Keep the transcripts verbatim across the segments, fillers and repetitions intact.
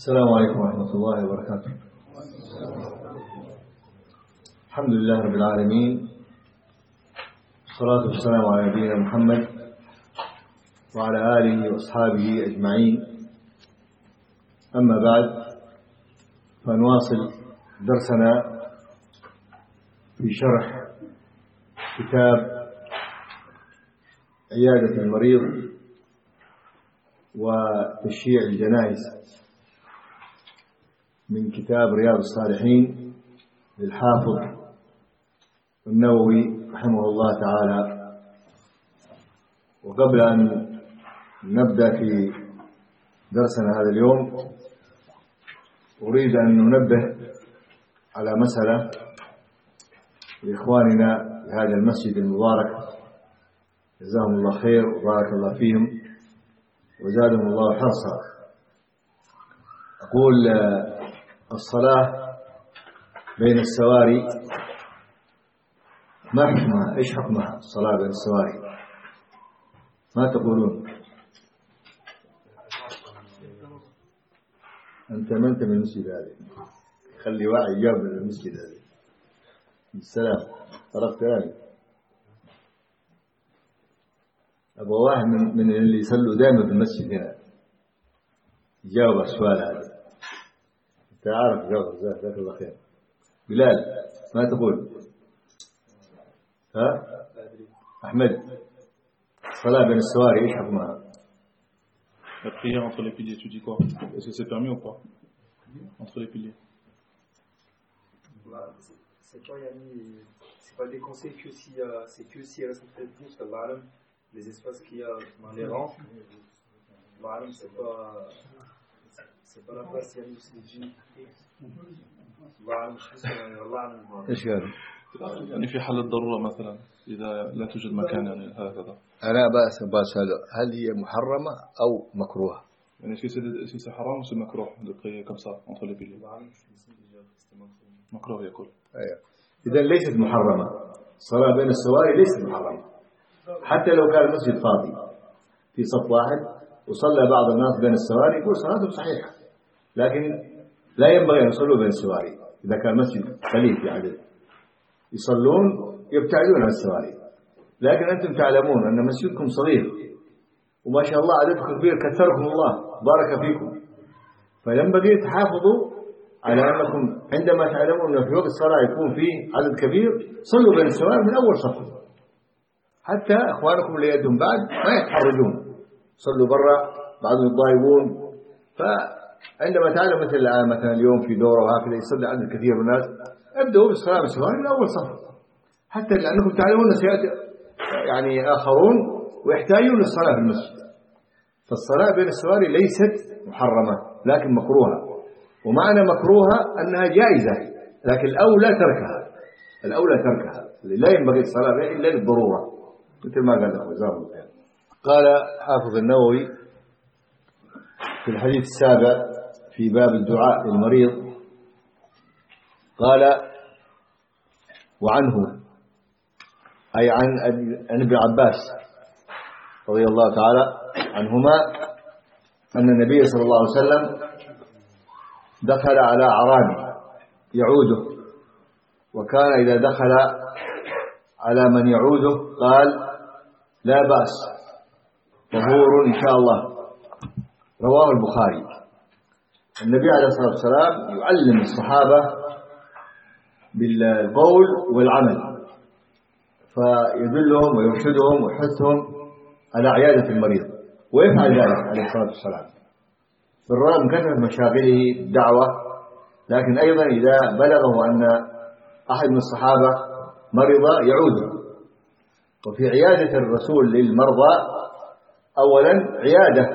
السلام عليكم ورحمة الله وبركاته. الحمد لله رب العالمين، والصلاة والسلام على نبينا محمد وعلى آله وأصحابه أجمعين. أما بعد، فنواصل درسنا في شرح كتاب عيادة المريض وتشييع الجنائز من كتاب رياض الصالحين للحافظ النووي رحمه الله تعالى. وقبل أن نبدأ في درسنا هذا اليوم، أريد أن ننبه على مسألة لإخواننا في هذا المسجد المبارك، جزاهم الله خير وبارك الله فيهم وزادهم الله حرصا. أقول الصلاة بين السواري ما حكمها؟ إيش حكمها الصلاة بين السواري؟ ما تقولون؟ أنت ما أنت من المسجد هذا، خلي واعي جاب من المسجد هذا. السلام، طرف ثاني. أبغى واحد من, من اللي يصلوا دائما في المسجد هنا يجاوب السؤال هذا. أنت عارف جاوب، جزاك الله خير. بلال، ما تقول؟ ها؟ أحمد، الصلاة بين السواري إيش حكمها؟ La prière entre les piliers, tu dis quoi? Est-ce que c'est permis ou pas? Entre les piliers. C'est quand il y a mis, c'est pas déconseillé que si, euh, c'est que si elle reste peut-être plus que l'âme, les espaces qu'il y a dans les rangs, l'âme c'est pas, c'est pas la place, il y a mis aussi les djinns. l'âme, je pense que l'âme. إيش قال؟ يعني في حال الضرورة مثلا إذا لا توجد مكان يعني هكذا. أنا بس بسأله هل هي محرمة أو مكروهة؟ يعني est-ce que c'est haram ou c'est makruh de prier comme ça entre les piliers? مكروه يقول. أيوة. إذا ليست محرمة. الصلاة بين السواري ليست محرمة. حتى لو كان المسجد فاضي في صف واحد وصلى بعض الناس بين السواري يقول صلاتهم صحيحة، لكن لا ينبغي أن يصلوا بين السواري. إذا كان مسجد قليل في عدد يصلون يبتعدون عن السواري، لكن أنتم تعلمون أن مسجدكم صغير وما شاء الله عددكم كبير، كثركم الله بارك فيكم، فينبغي تحافظوا على أنكم عندما تعلمون أن في وقت الصلاة يكون فيه عدد كبير صلوا بين السواري من أول صف، حتى أخوانكم اللي يدهم بعد ما يتحرجون، صلوا برا بعضهم يتضايقون. فعندما تعلم مثل الآن مثلا اليوم في دورة وهكذا يصلي عدد كثير من الناس، ابدأوا بالصلاة بالسواري من أول صف، حتى لأنكم تعلمون سيأتي يعني آخرون ويحتاجون للصلاة في المسجد. فالصلاة بين السواري ليست محرمة لكن مكروهة، ومعنى مكروهة أنها جائزة، لكن الأولى تركها، الأولى تركها، لا ينبغي الصلاة بها إلا للضرورة، مثل ما قال أخو جزاه الله خير. قال حافظ النووي في الحديث السابع في باب الدعاء للمريض، قال وعنه أي عن ابن عباس رضي الله تعالى عنهما أن النبي صلى الله عليه وسلم دخل على أعرابي يعوده، وكان إذا دخل على من يعوده قال لا بأس طهور إن شاء الله، رواه البخاري. النبي عليه الصلاة والسلام يعلم الصحابة بالقول والعمل، فيدلهم ويرشدهم ويحثهم على عيادة المريض، ويفعل ذلك عليه الصلاة والسلام بالرغم من كثرة مشاغله الدعوة، لكن أيضا إذا بلغه أن أحد من الصحابة مرض يعوده. وفي عيادة الرسول للمرضى أولا عيادة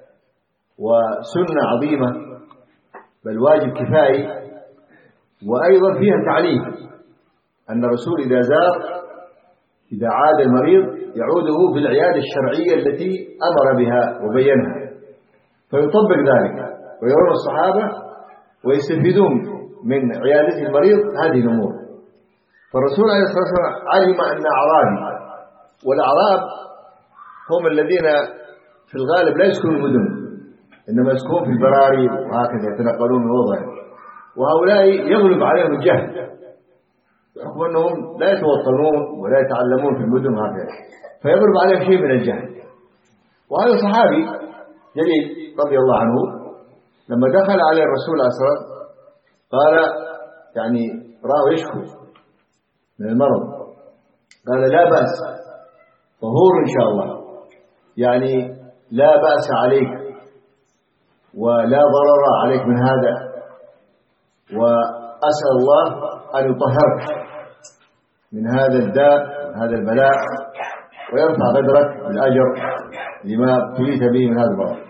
وسنة عظيمة بل واجب كفائي، وأيضا فيها تعليم أن الرسول إذا زار إذا عاد المريض يعوده بالعيادة الشرعية التي أمر بها وبينها، فيطبق ذلك ويرون الصحابة ويستفيدون من عيادة المريض هذه الأمور. فالرسول عليه الصلاة والسلام علم أن أعرابي، والأعراب هم الذين في الغالب لا يسكنون المدن، إنما يسكنون في البراري وهكذا يتنقلون من وضع، وهؤلاء يغلب عليهم الجهل بحكم أنهم لا يتوطنون ولا يتعلمون في المدن هكذا، فيغلب عليهم شيء من الجهل. وهذا صحابي جليل رضي الله عنه لما دخل عليه الرسول عليه الصلاة والسلام قال يعني راه يشكو من المرض، قال لا بأس طهور إن شاء الله، يعني لا بأس عليك ولا ضرر عليك من هذا، وأسأل الله أن يطهرك من هذا الداء من هذا البلاء ويرفع قدرك بالأجر لما ابتليت به من هذا المرض.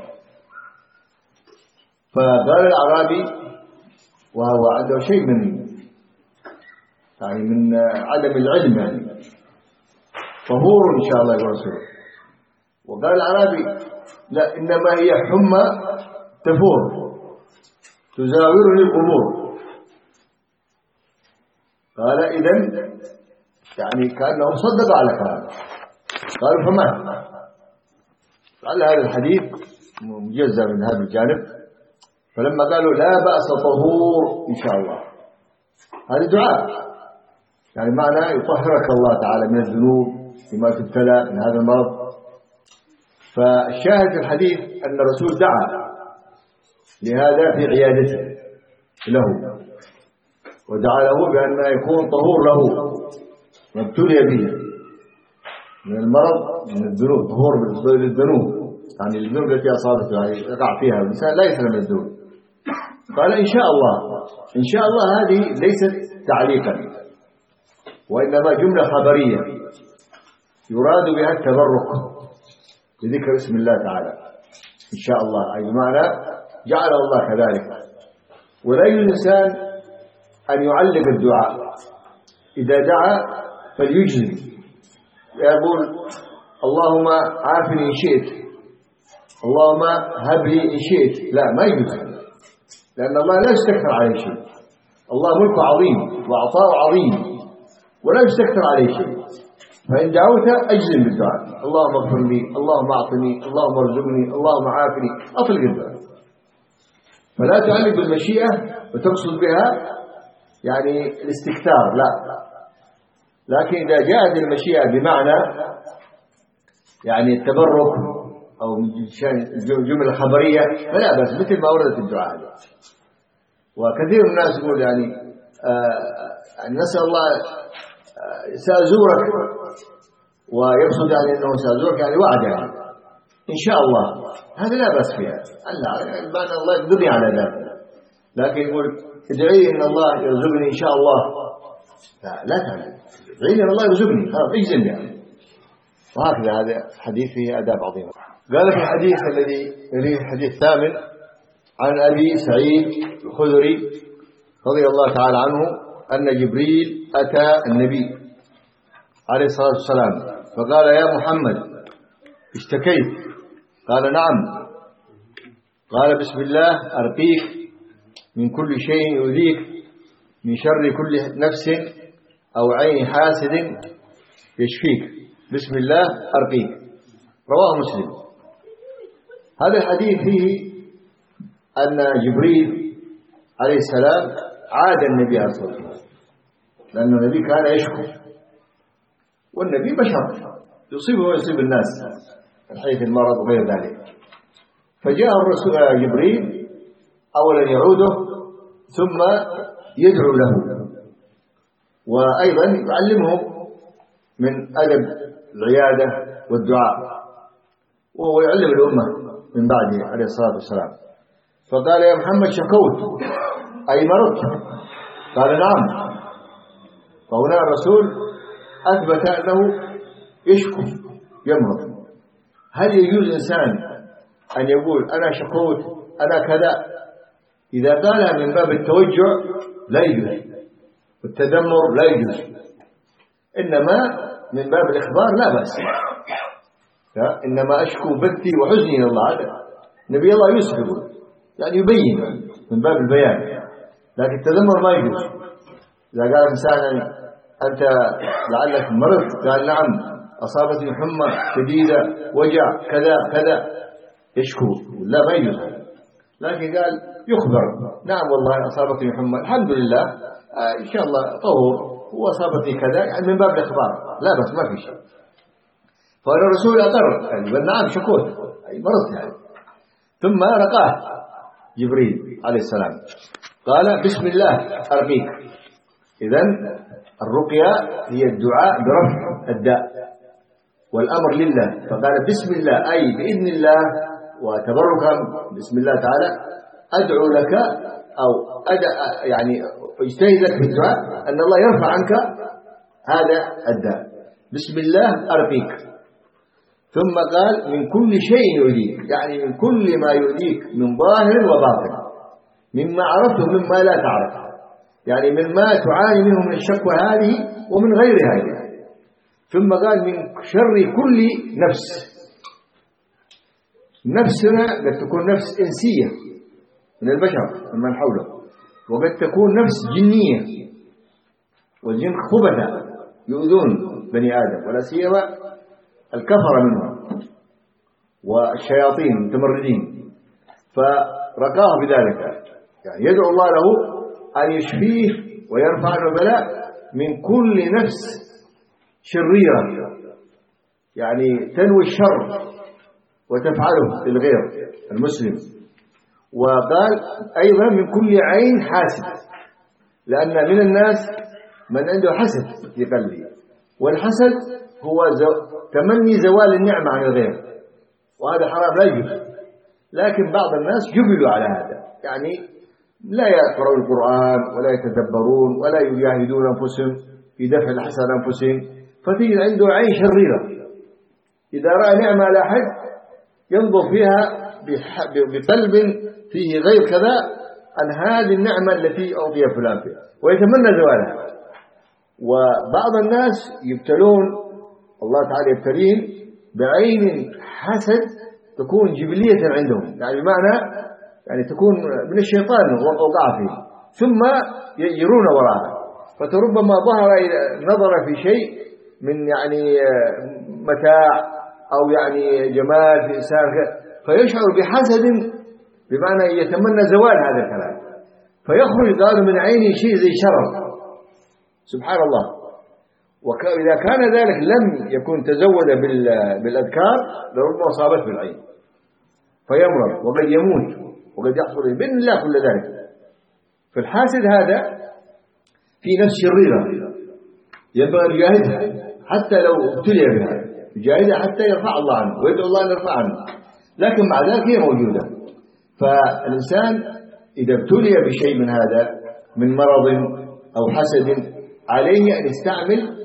فقال الأعرابي وهو عنده شيء من يعني من عدم العلم يعني طهور إن شاء الله يقول رسوله. وقال الأعرابي لا إنما هي حمى تفور تزاورني القبور. قال إذن يعني كأنه صدق على كلامه. قالوا فمات. لعل هذا الحديث مجزء من هذا الجانب. فلما قالوا لا بأس طهور إن شاء الله، هذا دعاء يعني معنى يطهرك الله تعالى من الذنوب بما تبتلى من هذا المرض. فالشاهد في الحديث أن الرسول دعا لهذا في عيادته له، ودعا له بأن يكون طهور له ما ابتلي به من المرض من الذنوب، طهور للذنوب يعني الذنوب التي أصابته يعني يقع فيها الإنسان لا يسلم من الذنوب. قال إن شاء الله. إن شاء الله هذه ليست تعليقا وإنما جملة خبرية يراد بها التبرك بذكر اسم الله تعالى إن شاء الله، أي بمعنى جعل الله كذلك. ولا يجوز الإنسان أن يعلق الدعاء، إذا دعا فليجزم يقول اللهم عافني إن شئت، اللهم هب لي إن شئت، لا ما يجوز، لأن الله لا يستكثر عليه شيء. الله ملك عظيم وعطاء عظيم ولا يستكثر عليه شيء. فإن دعوت أجزم بالدعاء اللهم اغفر لي، اللهم أعطني، اللهم ارزقني، اللهم عافني، أطلق الدعاء. فلا تعلق بالمشيئة وتقصد بها يعني الاستكثار، لا. لكن إذا جاءت المشيئة بمعنى يعني التبرك أو جملة خبرية فلا بأس، مثل ما وردت الدعاء. وكثير من الناس يقول يعني آه نسأل الله آه سأزورك، ويقصد يعني أنه سأزورك يعني وعد يعني إن شاء الله، هذا لا بأس فيها، بأن الله يقدرني على ذلك. لكن يقول ادعي إن الله يرزقني إن شاء الله، لا لا تعلم، ادعي إن الله يرزقني خلاص اجزم يعني. وهكذا هذا حديث فيه آداب عظيمة. قال في الحديث الذي يليه الحديث الثامن عن أبي سعيد الخدري رضي الله تعالى عنه أن جبريل أتى النبي عليه الصلاة والسلام فقال يا محمد اشتكيت؟ قال نعم. قال بسم الله أرقيك من كل شيء يؤذيك، من شر كل نفس أو عين حاسد يشفيك، بسم الله أرقيك. رواه مسلم. هذا الحديث فيه أن جبريل عليه السلام عاد النبي عليه الصلاة والسلام، لأن النبي كان يشكو، والنبي بشر يصيبه ويصيب الناس من حيث المرض وغير ذلك. فجاء الرسول جبريل أولا يعوده ثم يدعو له، وأيضا يعلمه من أدب العيادة والدعاء، وهو يعلم الأمة من بعده عليه الصلاة والسلام. فقال يا محمد شكوت أي مرضت؟ قال نعم. فهنا الرسول أثبت أنه يشكو يمرض. هل يجوز إنسان أن يقول أنا شكوت أنا كذا؟ إذا قال من باب التوجع لا يجوز، والتذمر لا يجوز، إنما من باب الإخبار لا بأس. إنما أشكو بثي وحزني إلى الله، هذا نبي الله يوسف يقول يعني يبين من باب البيان، لكن التذمر ما يجوز. إذا قال إنسان أنت لعلك مرض، قال نعم أصابتني حمى شديدة وجع كذا كذا، يشكو، لا ما يجوز. لكن قال يخبر نعم والله أصابتني حمى الحمد لله آه إن شاء الله طهور وأصابتني كذا، يعني من باب الإخبار لا بس ما في شيء. فقال الرسول أقر يعني بل نعم شكوت أي مرضت يعني. ثم رقاه جبريل عليه السلام قال بسم الله أرقيك. إذن الرقية هي الدعاء برفع الداء والأمر لله، فقال بسم الله أي بإذن الله وتبركا بسم الله تعالى أدعو لك أو أدع يعني اجتهد لك في الدعاء أن الله يرفع عنك هذا الداء. بسم الله أرقيك. ثم قال من كل شيء يؤذيك، يعني من كل ما يؤذيك من ظاهر وباطن، مما عرفته مما لا تعرف، يعني مما تعاني منه من الشكوى هذه ومن غير هذه. ثم قال من شر كل نفس. نفسنا قد تكون نفس إنسية من البشر ممن حوله، وقد تكون نفس جنية، والجن خبث يؤذون بني آدم ولا سيما الكفر منهم والشياطين المتمردين. فرقاه بذلك، يعني يدعو الله له أن يشفيه ويرفع عنه البلاء من كل نفس شريرة، يعني تنوي الشر وتفعله للغير المسلم. وقال أيضا من كل عين حاسد، لأن من الناس من عنده حسد في قلبه، والحسد هو زو... تمني زوال النعمة عن الغير، وهذا حرام لا يجوز. لكن بعض الناس جبلوا على هذا، يعني لا يقرؤون القرآن ولا يتدبرون ولا يجاهدون أنفسهم في دفع الحسد عن أنفسهم، فتجد عنده عين شريرة، إذا رأى نعمة على أحد ينظر فيها بقلب فيه غير كذا عن هذه النعمة التي أعطي فلان فيها ويتمنى زوالها. وبعض الناس يبتلون الله تعالى يبتليهم بعين حسد تكون جبلية عندهم، يعني بمعنى يعني تكون من الشيطان وقع فيه، ثم يرون وراءها، فتربما ظهر نظر في شيء من يعني متاع أو يعني جمال في إنسان فيشعر بحسد، بمعنى يتمنى زوال هذا الكلام، فيخرج قالوا من عينه شيء زي شرر. سبحان الله. وإذا كان ذلك لم يكن تزود بالأذكار لربما أصابته بالعين فيمرض وقد يموت وقد يحصل بإذن الله كل ذلك. فالحاسد هذا في نفس شريرة ينبغي أن يجاهدها حتى لو ابتلي بها، يجاهدها حتى يرفع الله عنه ويدعو الله أن يرفع عنه، لكن مع ذلك هي موجودة. فالإنسان إذا ابتلي بشيء من هذا من مرض أو حسد عليه أن يستعمل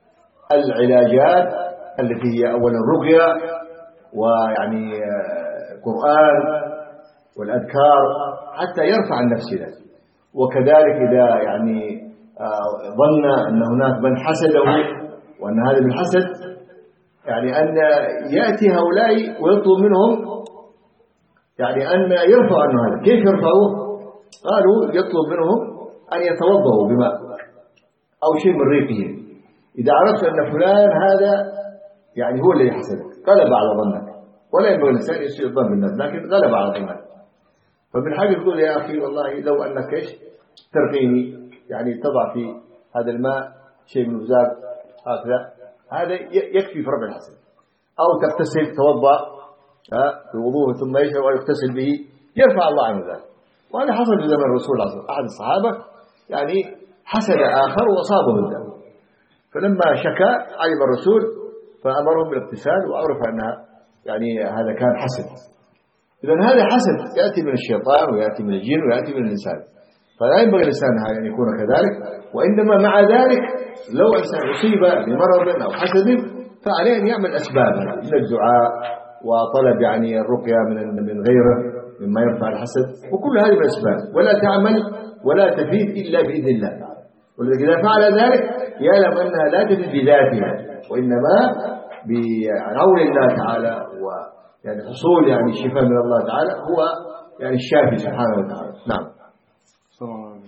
العلاجات التي هي أولا الرقية ويعني القرآن والأذكار حتى يرفع عن نفسه. وكذلك إذا يعني ظن أن هناك من حسده وأن هذا من حسد، يعني أن يأتي هؤلاء ويطلب منهم يعني أن يرفع عنه هذا. كيف يرفعوه؟ قالوا يطلب منهم أن يتوضأوا بماء أو شيء من ريقهم. إذا عرفت أن فلان هذا يعني هو الذي حسدك غلب على ظنك، ولا ينبغي الإنسان يسيء الظن بالناس، لكن غلب على ظنك، فبالحاجة تقول يا أخي والله لو أنك إيش ترقيني، يعني تضع في هذا الماء شيء من الزاد هكذا، هذا يكفي في رفع الحسد. أو تغتسل توضأ بوضوء ثم يشرب ويغتسل به يرفع الله عنه ذلك. وهذا حصل في زمن الرسول أحد الصحابة يعني حسد آخر وأصابه الدم، فلما شكى علم الرسول فأمرهم بالاغتسال وعرف أنها يعني هذا كان حسد. إذن هذا حسد يأتي من الشيطان ويأتي من الجن ويأتي من الإنسان، فلا ينبغي الإنسان أن يكون كذلك. وإنما مع ذلك لو إنسان أصيب بمرض أو حسد فعليه أن يعمل أسبابا من الدعاء وطلب يعني الرقية من من غيره مما يرفع الحسد، وكل هذه من الأسباب، ولا تعمل ولا تفيد إلا بإذن الله تعالى. ولذلك إذا فعل ذلك يعلم أنها لا تفيد بذاتها، وإنما بعون الله تعالى ويعني حصول يعني الشفاء من الله تعالى هو يعني الشافي سبحانه وتعالى. نعم. السلام عليكم.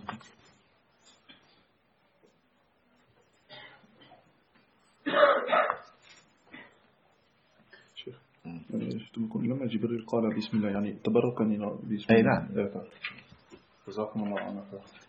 شيخ لما جبريل قال بسم الله يعني تبركا بسم أي الله. نعم. جزاكم الله عنك.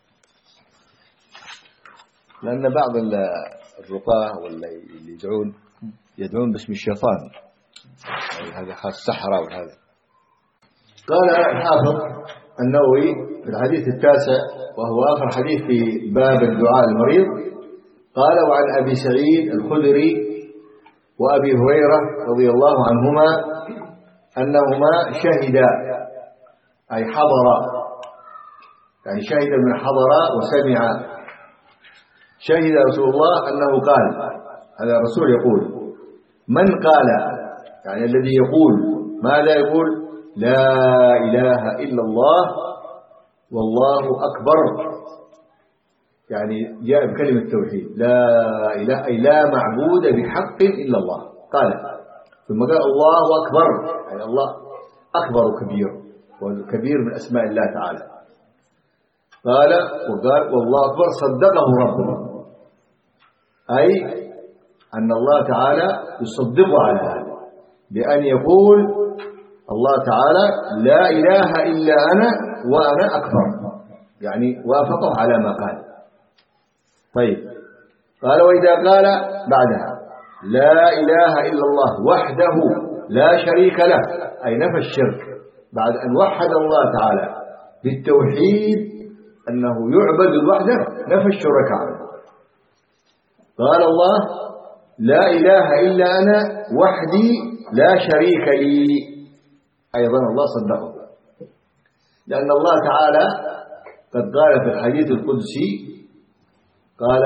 لأن بعض الرقاة ولا اللي يدعون يدعون باسم الشيطان، يعني هذا خاص السحرة وهذا. قال الحافظ النووي في الحديث التاسع وهو آخر حديث في باب الدعاء المريض، قال: وعن أبي سعيد الخدري وأبي هريرة رضي الله عنهما أنهما شهدا، أي حضر، يعني شهد من حضر وسمع. شهد رسول الله أنه قال، هذا الرسول يقول: من قال، يعني الذي يقول ماذا يقول؟ لا إله إلا الله والله أكبر، يعني جاء بكلمة التوحيد، لا إله أي لا معبود بحق إلا الله. قال ثم قال الله أكبر، يعني الله أكبر كبير، وكبير من أسماء الله تعالى. قال وقال والله أكبر، صدقه ربه، أي أن الله تعالى يصدقه على هذا بأن يقول الله تعالى لا إله إلا أنا وأنا أكبر، يعني وافقه على ما قال. طيب، قال وإذا قال بعدها لا إله إلا الله وحده لا شريك له، أي نفى الشرك بعد أن وحد الله تعالى بالتوحيد أنه يعبد وحده، نفى الشركاء عنه. قال الله لا إله إلا أنا وحدي لا شريك لي، أيضا الله صدقه، لأن الله تعالى قد قال في الحديث القدسي قال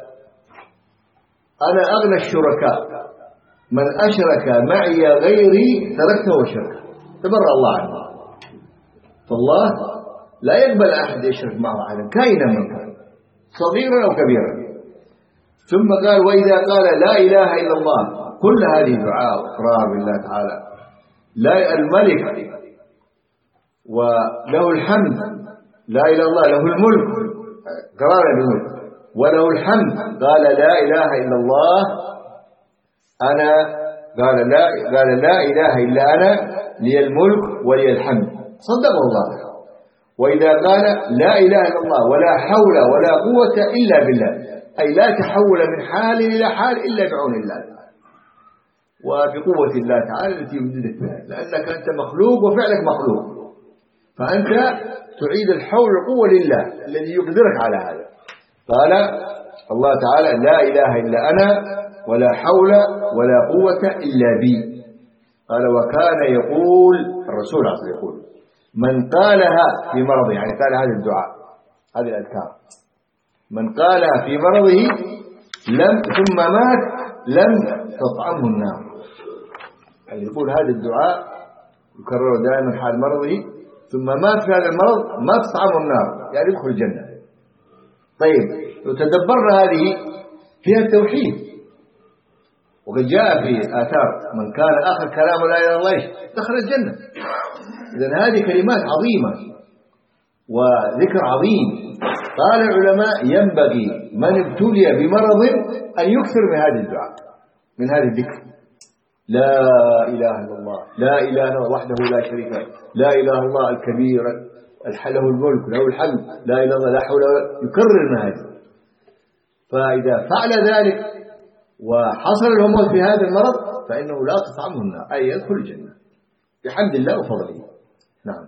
أنا أغنى الشركاء، من أشرك معي غيري تركته وشركه، تبرأ الله عنه. فالله لا يقبل أحد يشرك معه أحدا كائنا من كان، صغيرا أو كبيرا. ثم قال وإذا قال لا إله إلا الله، كل هذه دعاء وإقرار بالله تعالى، لا الملك وله الحمد، لا إله إلا الله له الملك، قرار بالملك وله الحمد، قال لا إله إلا الله أنا، قال لا قال لا إله إلا أنا لي الملك ولي الحمد، صدقه الله. وإذا قال لا إله إلا الله ولا حول ولا قوة إلا بالله، أي لا تحول من حال إلى حال إلا بعون الله وبقوة الله تعالى التي يمددك بها، لأنك أنت مخلوق وفعلك مخلوق، فأنت تعيد الحول والقوة لله الذي يقدرك على هذا. قال الله تعالى لا إله إلا أنا ولا حول ولا قوة إلا بي. قال وكان يقول الرسول عليه الصلاة يقول من قالها في مرضه، يعني قال هذا الدعاء هذه الأذكار، من قالها في مرضه لم ثم مات لم تطعمه النار، يعني يقول هذا الدعاء يكرره دائما حال مرضه ثم مات في هذا المرض ما تطعمه النار، يعني يدخل الجنة. طيب لو تدبرنا هذه فيها التوحيد، وقد جاء في آثار من كان آخر كلامه لا إله إلا الله دخل الجنة. إذن هذه كلمات عظيمة وذكر عظيم. قال العلماء ينبغي من ابتلي بمرض أن يكثر من هذه الدعاء، من هذه الذكر، لا إله إلا الله، لا إله إلا الله وحده لا شريك له، لا إله إلا الله الكبير له الملك له الحمد، لا إله إلا الله لا حول ولا، يكرر من هذه. فإذا فعل ذلك وحصل له موت في هذا المرض فإنه لا تطعمه النار، أي يدخل الجنة بحمد الله وفضله. نعم.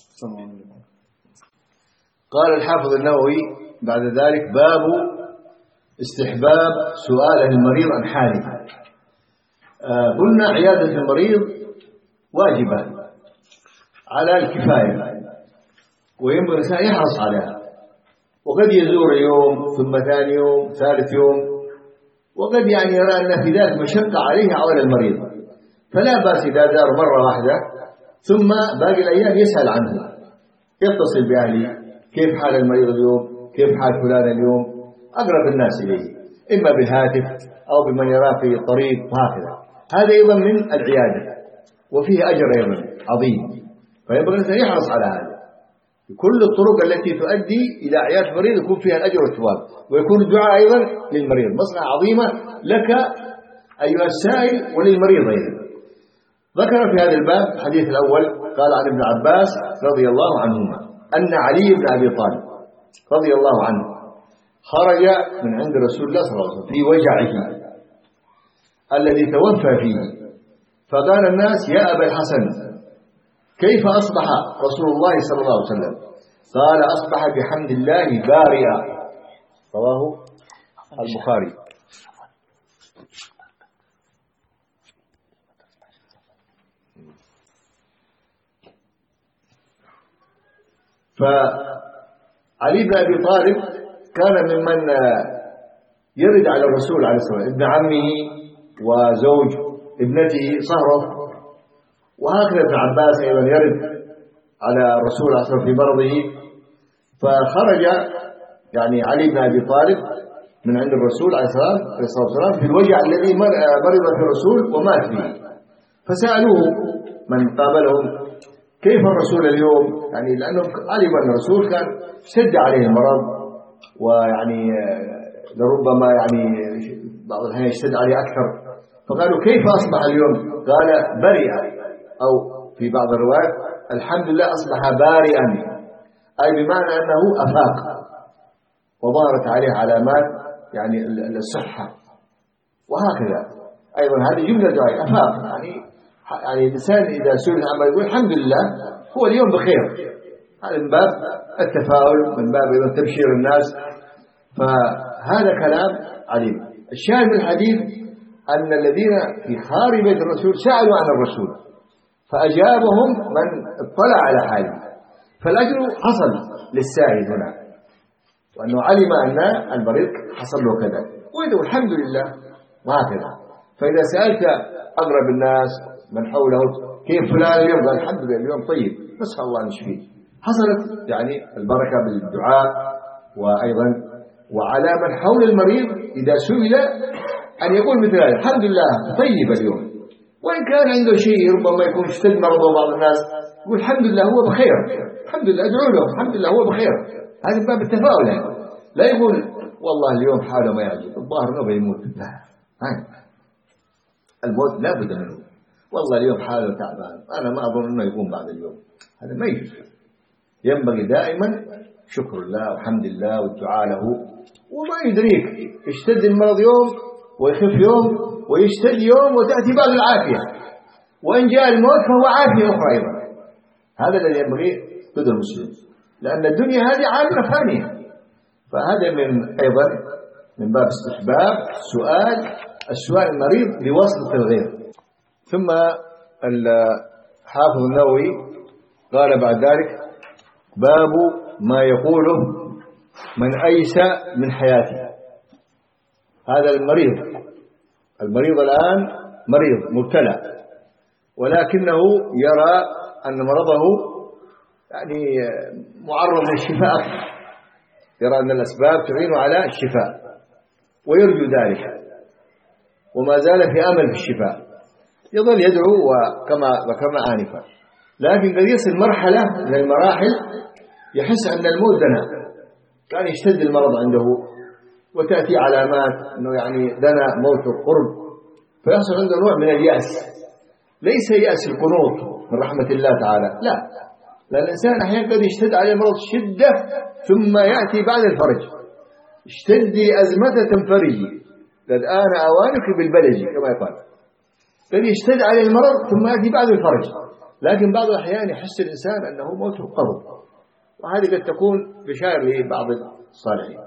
قال الحافظ النووي بعد ذلك باب استحباب سؤال المريض عن حاله. آه قلنا عيادة المريض واجبة على الكفاية، وينبغي الإنسان يحرص عليها، وقد يزور يوم ثم ثاني يوم ثالث يوم، وقد يعني يرى أن في ذلك مشقة عليه على المريض، فلا بأس إذا زار مرة واحدة ثم باقي الأيام يسأل عنه، يتصل بأهله كيف حال المريض اليوم، كيف حال فلان اليوم، أقرب الناس إليه إما بالهاتف أو بمن يراه في الطريق وهكذا. هذا أيضا من العيادة وفيه أجر أيضا عظيم، فينبغي الإنسان يحرص على هذا. كل الطرق التي تؤدي إلى عيادة المريض يكون فيها الأجر والثواب، ويكون الدعاء أيضا للمريض، مصلحة عظيمة لك أيها السائل وللمريض أيضا. ذكر في هذا الباب الحديث الأول قال عن ابن عباس رضي الله عنهما أن علي بن أبي طالب رضي الله عنه خرج من عند رسول الله صلى الله عليه وسلم في وجعه الذي توفى فيه، فقال الناس يا أبا الحسن كيف أصبح رسول الله صلى الله عليه وسلم؟ قال أصبح بحمد الله بارئا، رواه البخاري. فعلي بن أبي طالب كان ممن يرد على الرسول عليه الصلاة والسلام، ابن عمه وزوج ابنته صهره، وهكذا ابن عباس أيضا يرد على الرسول عليه الصلاة والسلام في مرضه. فخرج يعني علي بن أبي طالب من عند الرسول عليه الصلاة والسلام في الوجع الذي مرض في الرسول ومات فيه، فسألوه من قابلهم كيف الرسول اليوم، يعني لأنه علم أن الرسول كان اشتد عليه المرض، ويعني لربما يعني بعض الأحيان يشتد عليه أكثر، فقالوا كيف أصبح اليوم؟ قال برئ، أو في بعض الروايات الحمد لله أصبح بارئا، أي بمعنى أنه أفاق وظهرت عليه علامات يعني الصحة. وهكذا أيضا هذه جملة دعائية، أفاق يعني يعني الإنسان إذا سئل عما يقول الحمد لله هو اليوم بخير، هذا من باب التفاؤل، من باب أيضا تبشير الناس. فهذا كلام عليم. الشاهد من الحديث أن الذين في خارج بيت الرسول سألوا عن الرسول فأجابهم من اطلع على حاله، فالأجر حصل للسائل هنا، وأنه علم أن المريض حصل له كذا ويدعو الحمد لله وهكذا. فإذا سألت أقرب الناس من حوله كيف فلان اليوم؟ قال الحمد لله اليوم طيب، نسأل الله أن يشفيه. حصلت يعني البركة بالدعاء. وأيضا وعلى من حول المريض إذا سئل أن يقول مثل هذا الحمد لله طيب اليوم، وإن كان عنده شيء ربما يكون اشتد مرضه بعض الناس يقول الحمد لله هو بخير، الحمد لله ادعوا له الحمد لله هو بخير. هذا باب التفاؤل يعني. لا يقول والله اليوم حاله ما يعجب، الظاهر انه بيموت. لا، الموت لا بد منه. والله اليوم حاله تعبان، انا ما اظن انه يقوم بعد اليوم، هذا ما يجوز. ينبغي دائما شكر الله والحمد لله والدعاء له. وما يدريك يشتد المرض يوم ويخف يوم ويشتد يوم وتأتي بعد العافية، وإن جاء الموت فهو عافية أخرى أيضا. هذا الذي ينبغي بدء المسلم، لأن الدنيا هذه عامرة فانية. فهذا من أيضا من باب استحباب سؤال السؤال المريض بواسطة الغير. ثم الحافظ النووي قال بعد ذلك باب ما يقوله من أيس من حياته. هذا المريض المريض الآن مريض مبتلى، ولكنه يرى أن مرضه يعني معرض للشفاء أكثر، يرى أن الأسباب تعين على الشفاء ويرجو ذلك، وما زال في أمل في الشفاء، يظل يدعو وكما وكما آنفا. لكن قد يصل مرحلة من المراحل يحس أن الموت دنا، كان يشتد المرض عنده وتأتي علامات أنه يعني دنا موت القرب، فيحصل عنده نوع من اليأس. ليس يأس القنوط من رحمة الله تعالى، لا، لأن الإنسان أحيانا قد يشتد عليه مرض شدة ثم يأتي بعد الفرج. اشتدي أزمة تنفرجي قد آن أوانك بالبلج كما يقال. قد يشتد عليه المرض ثم يأتي بعد الفرج، لكن بعض الأحيان يحس الإنسان أنه موت القرب، وهذه قد تكون بشائر لبعض الصالحين.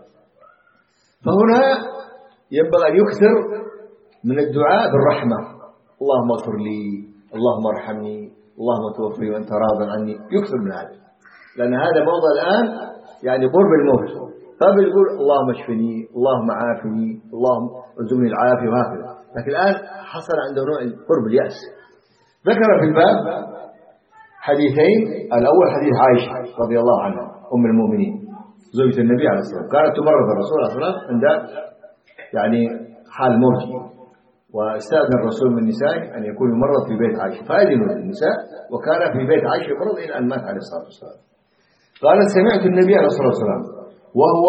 فهنا ينبغي أن يكثر من الدعاء بالرحمة، اللهم اغفر لي، اللهم ارحمني، اللهم توفني وأنت راض عني. يكثر من هذا، لأن هذا موضع الآن يعني قرب الموت. قبل يقول اللهم اشفني، اللهم عافني، اللهم ارزقني العافية وهكذا، لكن الآن حصل عنده نوع قرب اليأس. ذكر في الباب حديثين. الأول حديث عائشة رضي الله عنها أم المؤمنين زوجة النبي عليه الصلاة والسلام، كانت تمرض الرسول عليه الصلاة والسلام عند يعني حال موته، واستأذن الرسول من نسائه أن يكون يمرض في بيت عائشة، فأذنوا للنساء، وكان في بيت عائشة يمرض إلى أن مات عليه الصلاة والسلام. قالت سمعت النبي عليه الصلاة والسلام وهو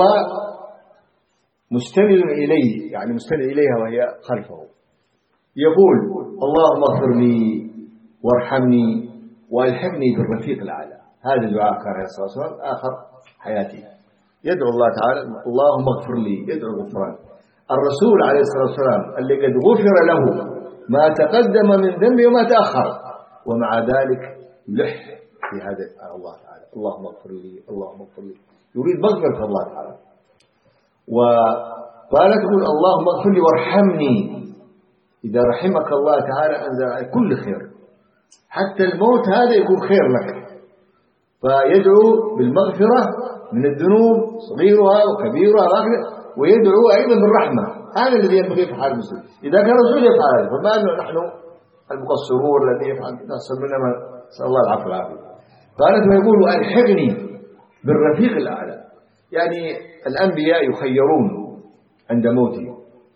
مستند إليه، يعني مستند إليها وهي خلفه، يقول اللهم اغفر لي، وارحمني والحقني بالرفيق الأعلى. هذا الدعاء كان عليه الصلاة والسلام آخر حياته، يدعو الله تعالى اللهم اغفر لي، يدعو غفران. الرسول عليه الصلاة والسلام اللي قد غفر له ما تقدم من ذنبه وما تأخر، ومع ذلك يلح في هذا الله تعالى اللهم اغفر لي اللهم اغفر لي، يريد مغفرة الله تعالى. وقال تقول اللهم اغفر لي وارحمني، إذا رحمك الله تعالى أنزل عليك كل خير، حتى الموت هذا يكون خير لك. فيدعو بالمغفرة من الذنوب صغيرها وكبيرها وهكذا، ويدعو أيضا بالرحمة. هذا الذي ينبغي في حال المسلم، إذا كان الرسول يفعل هذا فما نحن المقصرون الذي يفعل نحصل منا ما نسأل الله العفو والعافية. قالت ويقول ألحقني بالرفيق الأعلى، يعني الأنبياء يخيرون عند موتهم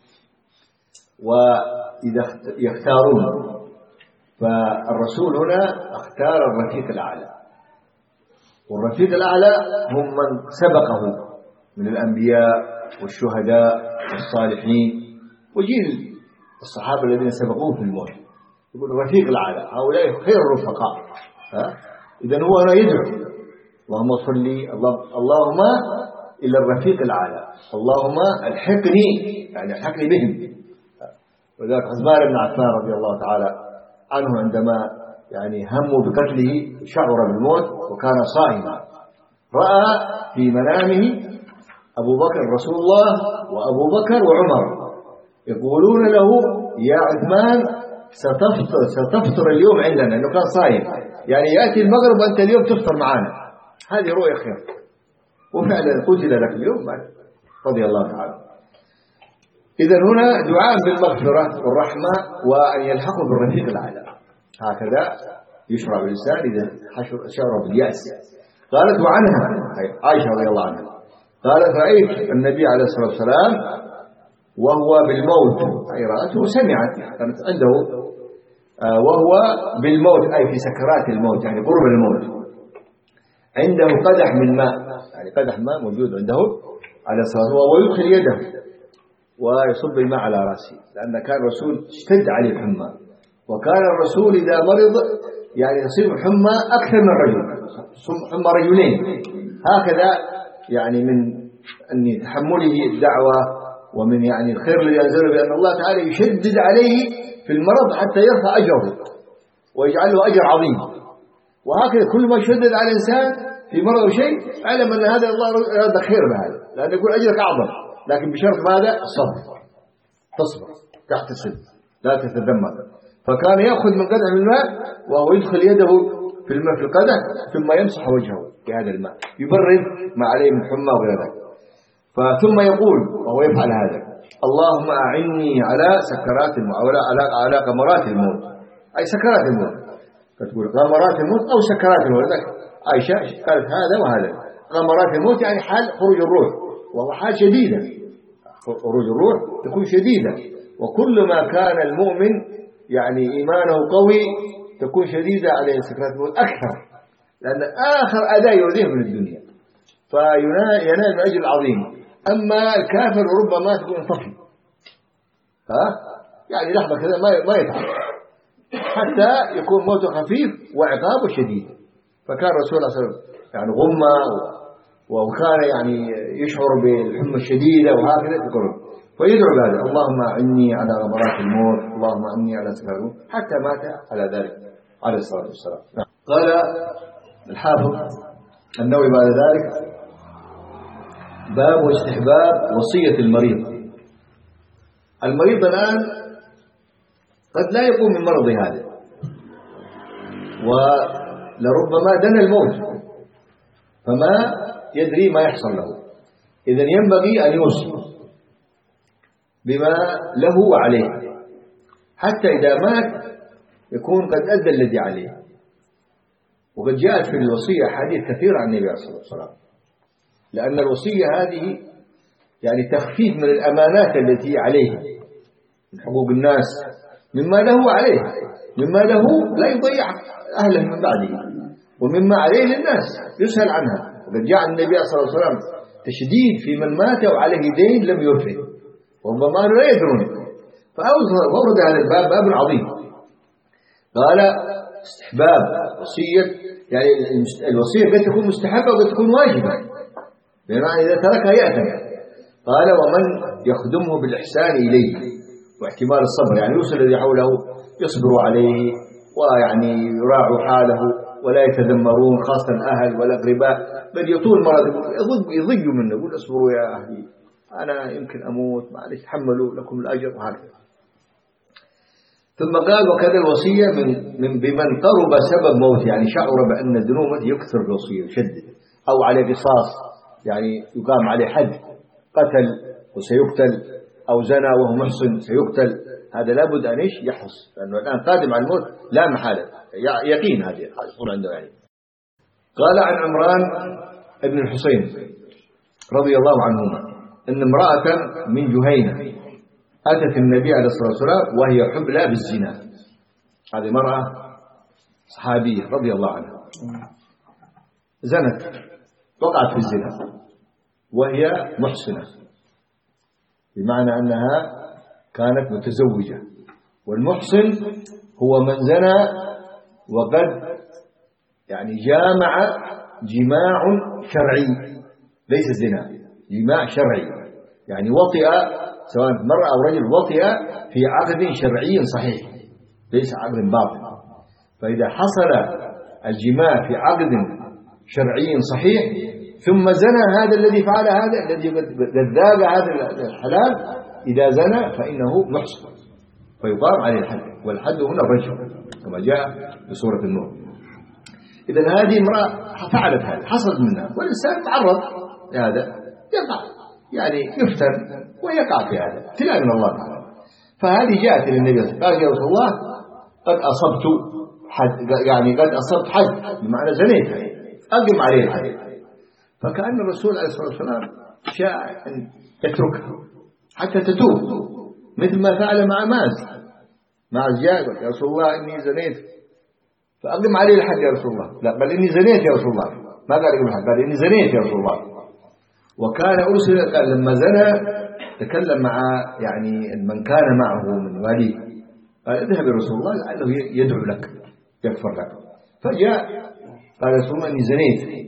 وإذا يختارون، فالرسول هنا اختار الرفيق الأعلى، والرفيق الأعلى هم من سبقه من الأنبياء والشهداء والصالحين وجيل الصحابة الذين سبقوه في الموت، يقول الرفيق الأعلى، هؤلاء خير الرفقاء. إذن هو هنا يدعو اللهم اغفر لي اللهم إلى الرفيق الأعلى، اللهم الحقني يعني الحقني بهم. وذلك عثمان بن عفان رضي الله تعالى عنه عندما يعني هموا بقتله شعر بالموت وكان صائما، رأى في منامه أبو بكر رسول الله وأبو بكر وعمر يقولون له يا عثمان ستفطر, ستفطر اليوم عندنا، لأنه كان صائم، يعني يأتي المغرب وأنت اليوم تفطر معنا، هذه رؤية خير. وفعلا قتل لك اليوم رضي الله تعالى. إذن هنا دعاء بالمغفرة والرحمة وأن يلحقوا بالرفيق الأعلى، هكذا يشرع الإنسان إذا شعر باليأس. قالت وعنها عائشة رضي الله عنها قالت رأيت النبي عليه الصلاة والسلام وهو بالموت، أي رأته سمعت كانت عنده وهو بالموت أي في سكرات الموت يعني قرب الموت، عنده قدح من ماء، يعني قدح ماء موجود عنده عليه الصلاة والسلام، وهو يدخل يده ويصب الماء على رأسه، لأن كان الرسول اشتد عليه الحمى، وكان الرسول إذا مرض يعني يصيب حمى أكثر من رجل، حمى رجلين، هكذا يعني من أن تحمله الدعوة ومن يعني الخير الذي أنزله، بأن الله تعالى يشدد عليه في المرض حتى يرفع أجره ويجعله أجر عظيم. وهكذا كل ما يشدد على الإنسان في مرض شيء اعلم أن هذا الله أراد خير بهذا، لأن يكون أجرك أعظم، لكن بشرط ماذا؟ الصبر، تصبر تحتسب لا تتذمر. فكان يأخذ من قدح من الماء وهو يدخل يده في الماء في القدح ثم يمسح وجهه بهذا الماء يبرد ما عليه من حمى وغير ذلك، ثم يقول وهو يفعل هذا اللهم أعني على سكرات الموت، على على غمرات الموت، أي سكرات الموت، فتقول غمرات الموت أو سكرات الموت. عائشة قالت هذا وهذا، غمرات الموت يعني حال خروج الروح، وهو حال شديدة، خروج الروح تكون شديدة، وكل ما كان المؤمن يعني إيمانه قوي تكون شديدة عليه سكرات الموت أكثر، لأن آخر أداء يؤذيه من الدنيا فينال من أجل عظيم. أما الكافر ربما تكون طفي، ها يعني لحظة كذا ما ما يتعب حتى يكون موته خفيف وعقابه شديد. فكان الرسول صلى الله عليه وسلم يعني غمة وكان يعني يشعر بالحمى الشديدة وهكذا يقول، فيدعو بهذا اللهم أعني على غمرات الموت، اللهم أعني على سكرات الموت، حتى مات على ذلك عليه الصلاة والسلام. قال الحافظ النووي بعد ذلك باب استحباب وصية المريض. المريض الآن قد لا يقوم من مرضه هذا ولربما دنا الموت فما يدري ما يحصل له، إذن ينبغي أن يوصي بما له وعليه حتى إذا مات يكون قد أدى الذي عليه. وقد جاءت في الوصية حديث كثير عن النبي صلى الله عليه وسلم، لأن الوصية هذه يعني تخفيف من الأمانات التي عليه من حقوق الناس، مما له عليه، مما له لا يضيع أهله من بعده، ومما عليه للناس يسأل عنها. وقد جاء النبي صلى الله عليه وسلم تشديد في من مات وعليه دين لم يوفه، وربما لا يدرون، فأورد هذا الباب باب عظيم. قال استحباب وصية، يعني الوصية قد تكون مستحبة وقد تكون واجبة، بمعنى إذا تركها يأثم. قال ومن يخدمه بالإحسان إليه واحتمال الصبر، يعني يوصل الذي حوله يصبروا عليه ويعني يراعوا حاله ولا يتذمرون، خاصة الأهل والأقرباء، بل يطول مرض يضيقوا منه، يقول اصبروا يا أهلي أنا يمكن أموت، معلش تحملوا لكم الأجر وهكذا. ثم قال وكذا الوصية من, من بمن قرب سبب موت، يعني شعر بأن الذنوب يكثر الوصية ويشدد، أو عليه قصاص يعني يقام عليه حد، قتل وسيقتل، أو زنى وهو محصن سيقتل، هذا لابد أن إيش يحرص، لأنه الآن قادم على الموت لا محالة، يقين هذه يحصل عنده يعني. قال عن عمران ابن الحسين رضي الله عنهما أن امرأة من جهينة أتت النبي عليه الصلاة والسلام وهي حبلى بالزنا. هذه مرأة صحابية رضي الله عنها، زنت، وقعت في الزنا وهي محسنة، بمعنى أنها كانت متزوجة، والمحسن هو من زنى وقد يعني جامع جماع شرعي، ليس الزنا، جماع شرعي، يعني وطئ سواء مرأة أو رجل وطئ في عقد شرعي صحيح ليس عقد باطل. فإذا حصل الجماع في عقد شرعي صحيح ثم زنى هذا الذي فعل هذا الذي قد ذاق هذا الحلال، إذا زنى فإنه محصن فيقام عليه الحد، والحد هنا الرجم كما جاء بسورة النور. إذا هذه امرأة فعلت هذا، حصلت منها، والإنسان تعرض لهذا يقع، يعني يفتن ويقع في هذا ابتلاء من الله تعالى. فهذه جاءت إلى النبي قال يا رسول الله قد أصبت حد، يعني قد أصبت حد بمعنى زنيت، أقم عليه الحد. فكأن الرسول عليه الصلاة والسلام شاء أن يتركها حتى تتوب، مثل ما فعل مع ماز. ماز جاء يا رسول الله إني زنيت فأقم عليه الحد يا رسول الله، لا بل إني زنيت يا رسول الله، ما قال أقم الحد، قال إني زنيت يا رسول الله. وكان أرسل قال لما زنى تكلم مع يعني من كان معه من واليه، قال اذهب يا رسول الله لعله يدعو لك يغفر لك. فجاء قال يا رسول الله إني زنيت،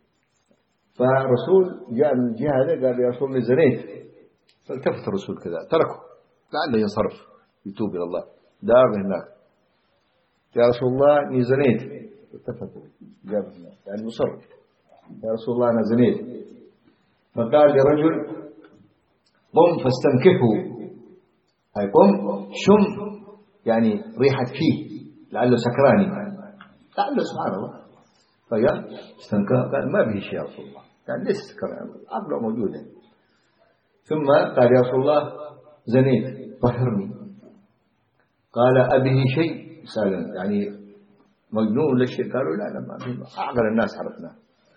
فرسول جاء من الجهة هذا قال يا رسول الله زنيت، فالتفت الرسول كذا تركه لعله ينصرف يتوب إلى الله، دار هناك يا رسول الله إني زنيت، التفت جاب يعني مصر يا رسول الله أنا زنيت. فقال لرجل قم فاستنكحه، هاي قم شم يعني ريحة فيه لعله سكراني، لعله سبحان الله. فقال استنكح، قال ما به شيء يا رسول الله، يعني ليس سكران عقله موجود. ثم قال يا رسول الله زنيت طهرني، قال أبه شيء سألا يعني مجنون ولا شيء؟ قالوا لا لا ما به، أعقل الناس عرفنا.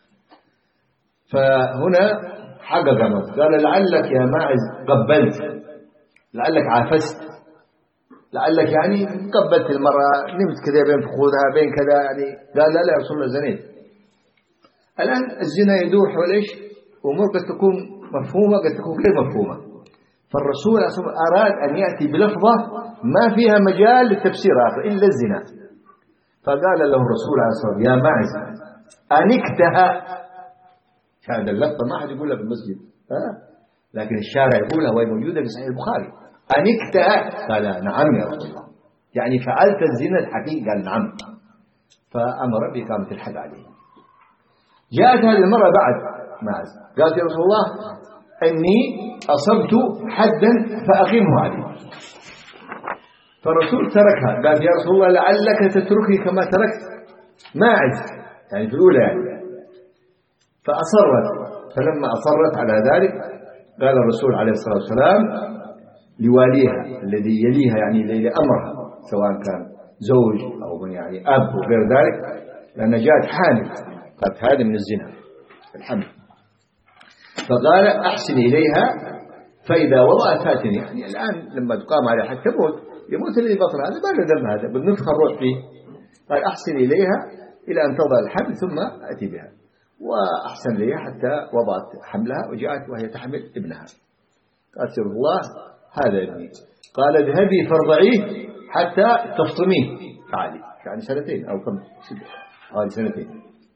فهنا حقق موت، قال لعلك يا ماعز قبلت، لعلك عافست، لعلك يعني قبلت المرأة، نمت كذا بين فخوذها بين كذا يعني. قال لا لا يا رسول الله زنيت. الآن الزنا يدور حول إيش؟ أمور قد تكون مفهومة قد تكون غير مفهومة، فالرسول أراد أن يأتي بلفظة ما فيها مجال للتفسير آخر إلا الزنا. فقال له الرسول عليه الصلاة والسلام يا ماعز أنكتها، هذا اللفظة ما حد يقولها في المسجد ها؟ لكن الشارع يقولها وهي موجودة في صحيح البخاري. أنكتها، قال نعم يا رسول الله، يعني فعلت الزنا الحقيقي، قال نعم. فأمر بإقامة الحد عليه. جاءت هذه المرة بعد معز قالت يا رسول الله إني أصبت حدا فأقيمه عليه. فالرسول تركها، قال يا رسول الله لعلك تتركي كما تركت ماعز، يعني في الأولى يعني. فأصرت، فلما أصرت على ذلك قال الرسول عليه الصلاة والسلام لواليها الذي يليها يعني الذي أمرها سواء كان زوج أو من يعني أب وغير ذلك، لأن جاءت حامل، قالت هذا من الزنا الحمل. فقال أحسن إليها فإذا وضعت فاتني، يعني الآن لما تقام على حد تموت، يموت الذي بطن هذا ما له دم، هذا بالنفخ الروح فيه. قال أحسن إليها إلى أن تضع الحمل ثم أتي بها. وأحسن لي حتى وضعت حملها وجاءت وهي تحمل ابنها. قالت رسول الله هذا ابني. قال اذهبي فارضعيه حتى تفطميه، تعالي يعني سنتين أو كم هذه سنتين.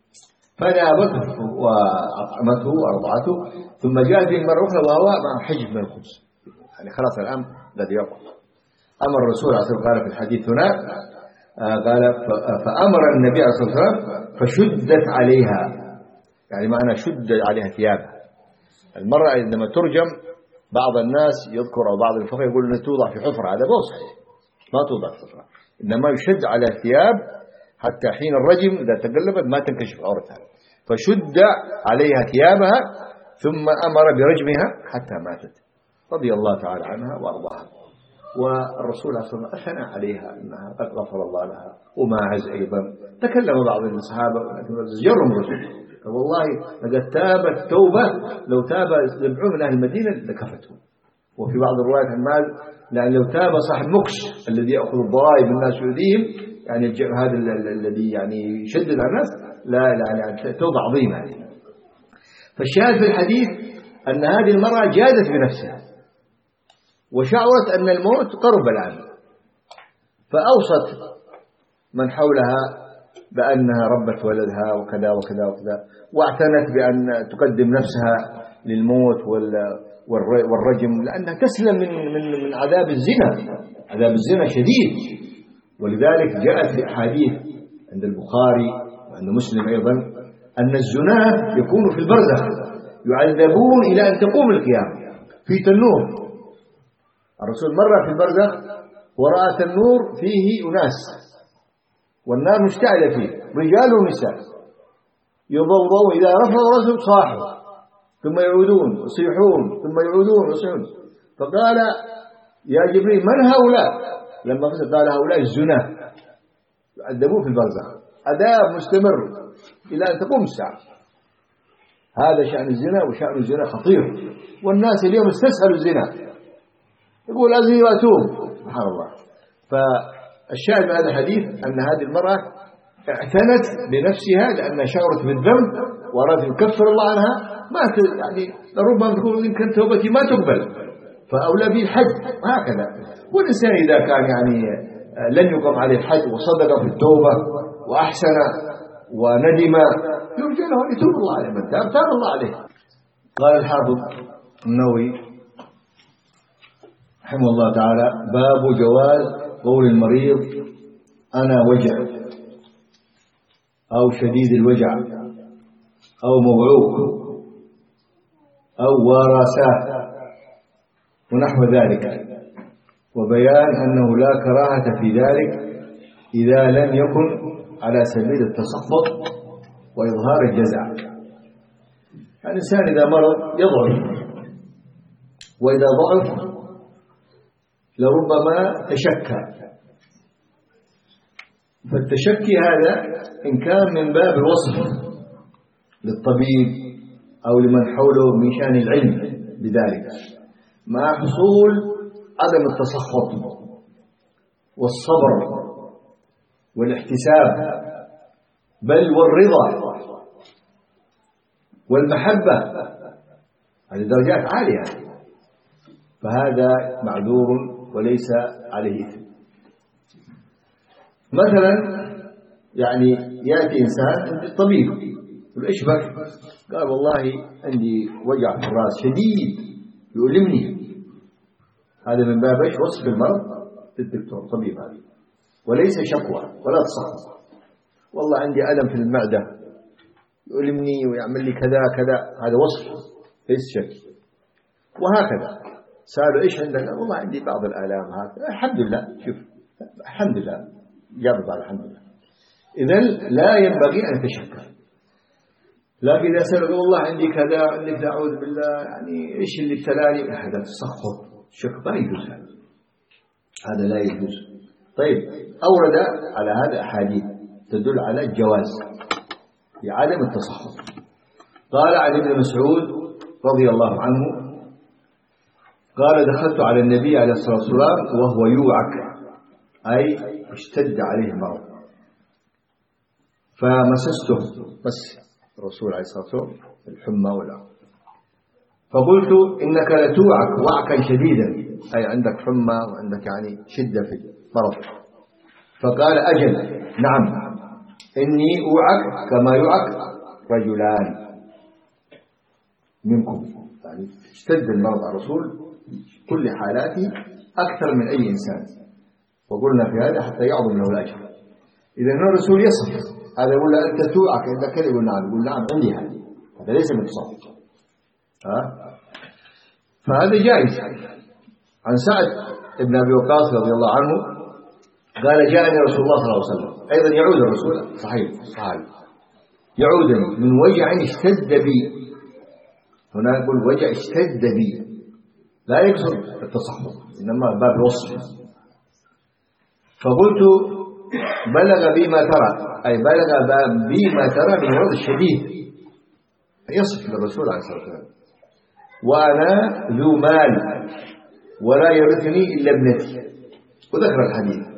فنابته وأطعمته وأرضعته، ثم جاء به مرة أخرى وهو مع حجب من الخبز، يعني خلاص الآن الذي يأكل. أمر الرسول عليه الصلاة والسلام قال في الحديث هنا قال فأمر النبي عليه الصلاة والسلام فشدت عليها، يعني معنى شد عليها ثيابها. المرأة عندما ترجم بعض الناس يذكر أو بعض الفقهاء يقول أنها توضع في حفرة، هذا مو صحيح، ما توضع في حفرة، إنما يشد على الثياب حتى حين الرجم إذا تقلبت ما تنكشف عورتها، فشد عليها ثيابها ثم أمر برجمها حتى ماتت رضي الله تعالى عنها وأرضاها. والرسول عليه الصلاة والسلام أثنى عليها أنها قد غفر الله لها. وماعز أيضا تكلم بعض الصحابة زجرهم الرسول والله لقد تابت توبة لو تاب سبعون من أهل المدينة لكفته. وفي بعض الروايات عن ماعز لأن لو تاب صاحب مكش الذي يأخذ الضرائب من الناس ويؤذيهم، يعني هذا الذي يعني يشدد على الناس، لا لا يعني توبة عظيمة. فالشاهد في الحديث أن هذه المرأة جادت بنفسها وشعرت أن الموت قرب الآن، فأوصت من حولها بأنها ربت ولدها وكذا وكذا وكذا، واعتنت بأن تقدم نفسها للموت والرجم لأنها تسلم من من من عذاب الزنا. عذاب الزنا شديد، ولذلك جاءت في أحاديث عند البخاري وعند مسلم أيضا أن الزنا يكون في البرزخ يعذبون إلى أن تقوم القيامة في تنور. الرسول مر في البرزخ ورأى تنور فيه أناس والنار مشتعلة فيه رجال ونساء يضوضون، إذا رفعوا رأسهم صاحوا ثم يعودون يصيحون ثم يعودون يصيحون. فقال يا جبريل من هؤلاء؟ لما فسر قال هؤلاء الزنا يعذبون في البرزخ عذاب مستمر إلى أن تقوم الساعة. هذا شأن الزنا، وشأن الزنا خطير، والناس اليوم استسهلوا الزنا، يقول أزني وأتوب سبحان الله. فالشاهد من هذا الحديث أن هذه المرأة اعتنت بنفسها لأنها شعرت بالذنب وأرادت يكفر الله عنها، ما يعني ربما تقول إن كانت توبتي ما تقبل فأولى به الحج هكذا. والإنسان إذا كان يعني لن يقام عليه الحج وصدق في التوبة وأحسن وندم يرجى له أن يتوب الله عليه، من تاب تاب الله عليه. قال الحافظ النووي رحمه الله تعالى باب جواز قول المريض أنا وجع أو شديد الوجع أو موعوك أو وارثاه ونحو ذلك، وبيان أنه لا كراهة في ذلك إذا لم يكن على سبيل التسخط وإظهار الجزع. الإنسان إذا مرض يضعف، وإذا ضعف لربما تشكى، فالتشكي هذا إن كان من باب الوصف للطبيب أو لمن حوله من شأن العلم بذلك مع حصول عدم التسخط والصبر والاحتساب بل والرضا والمحبة، هذه درجات عالية، فهذا معذور وليس عليه إثم. مثلا يعني يأتي إنسان عند الطبيب يقول إيش بك؟ قال والله عندي وجع في الرأس شديد يؤلمني، هذا من باب إيش؟ وصف المرض للدكتور الطبيب، هذا وليس شكوى ولا تصخص. والله عندي ألم في المعدة يؤلمني ويعمل لي كذا كذا، هذا وصف ليس شك. وهكذا سألوا إيش عندك؟ والله عندي بعض الآلام هذا. الحمد لله، شوف الحمد لله جرب على الحمد لله. إذن لا ينبغي أن يتشكى. لكن إذا سألوا والله عندي كذا عندك أعوذ بالله يعني إيش اللي ابتلاني، هذا تسخط شك ما يجوز، هذا هذا لا يجوز. طيب أورد على هذا أحاديث تدل على الجواز بعدم التسخط. قال عن ابن مسعود رضي الله عنه قال دخلت على النبي عليه الصلاة والسلام وهو يوعك، أي اشتد عليه المرض، فمسسته مس الرسول عليه الصلاة والسلام الحمى والعرق، فقلت إنك لتوعك وعكا شديدا، أي عندك حمى وعندك يعني شدة في المرض. فقال أجل نعم إني أوعك كما يوعك رجلان منكم. يعني اشتد المرض على الرسول كل حالاته أكثر من أي إنسان، وقلنا في هذا حتى يعظم له الأجر. إذا هنا الرسول يصف هذا، يقول له أنت توعك عندك كذا، يقول نعم، يقول نعم عندي هذا، هذا ليس من تصف. ها فهذا جائز. عن سعد بن أبي وقاص رضي الله عنه قال جاءني رسول الله صلى الله عليه وسلم، أيضا يعود الرسول صحيح صحيح يعودني من وجع اشتد بي. هنا يقول وجع اشتد بي، لا يقصد التصحف، إنما باب الوصف. فقلت بلغ بي ما ترى، أي بلغ بي ما ترى من المرض الشديد، يصف للرسول عليه الصلاة والسلام. وأنا ذو مال ولا يرثني إلا ابنتي، وذكر الحديث.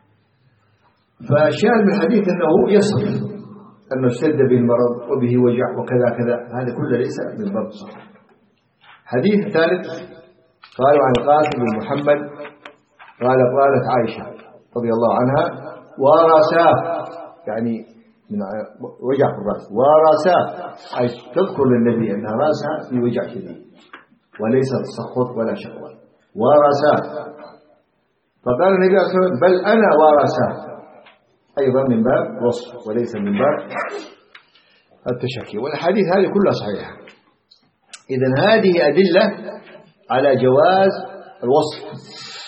فالشاهد من الحديث أنه يصف أنه اشتد به المرض وبه وجع وكذا كذا، هذا كله ليس من باب الصحة. حديث ثالث قالوا عن القاسم بن محمد قال قالت عائشة رضي الله عنها وراساه، يعني من وجع في الرأس، وراساه أي تذكر للنبي أن راسها في وجع شديد وليس تسخط ولا شقوة، وراساه. فقال النبي صلى الله عليه وسلم بل أنا وراساه، أيضا من باب وصف وليس من باب التشكي. والحديث هذه كلها صحيحة. إذن هذه أدلة على جواز الوصف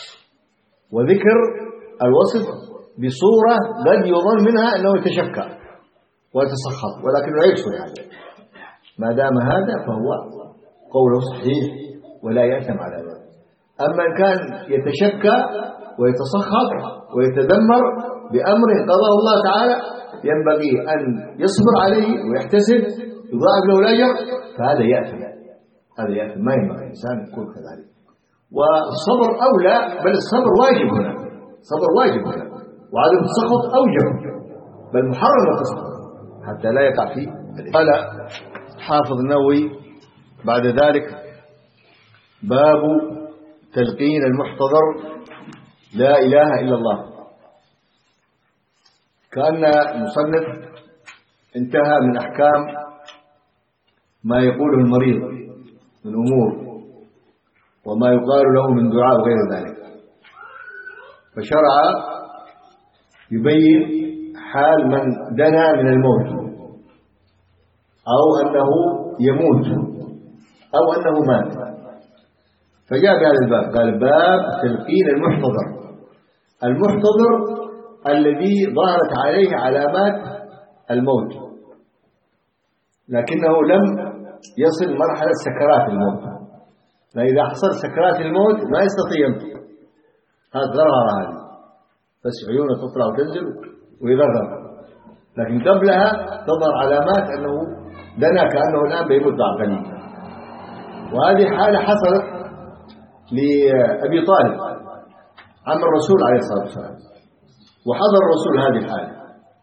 وذكر الوصف بصورة قد يظن منها أنه يتشكى ويتسخط، ولكنه يكسر هذا. ما دام هذا فهو قوله صحيح ولا يأثم على ذلك. أما إن كان يتشكى ويتسخط ويتذمر بأمر قضاه الله تعالى ينبغي أن يصبر عليه ويحتسب يضاعف له الأجر، فهذا يأثم، هذا يأثم، ما ينبغي الإنسان يكون كذلك. والصبر أولى، بل الصبر واجب هنا، صبر واجب هنا، وعدم السخط أوجب، بل محرم التسخط حتى لا يقع فيه. قال حافظ النووي بعد ذلك باب تلقين المحتضر لا إله إلا الله. كأن المصنف انتهى من أحكام ما يقوله المريض من أمور وما يقال له من دعاء وغير ذلك، فشرع يبين حال من دنا من الموت أو أنه يموت أو أنه مات، فجاء بهذا الباب قال باب تلقين المحتضر. المحتضر الذي ظهرت عليه علامات الموت لكنه لم يصل مرحلة سكرات الموت، فإذا حصل سكرات الموت ما يستطيع ينطق، هذا غرغرة هذه، بس عيونه تطلع وتنزل ويغرغر، لكن قبلها تظهر علامات أنه دنا كأنه الآن بيموت بعد قليل. وهذه حالة حصلت لأبي طالب عم الرسول عليه الصلاة والسلام، وحضر الرسول هذه الحالة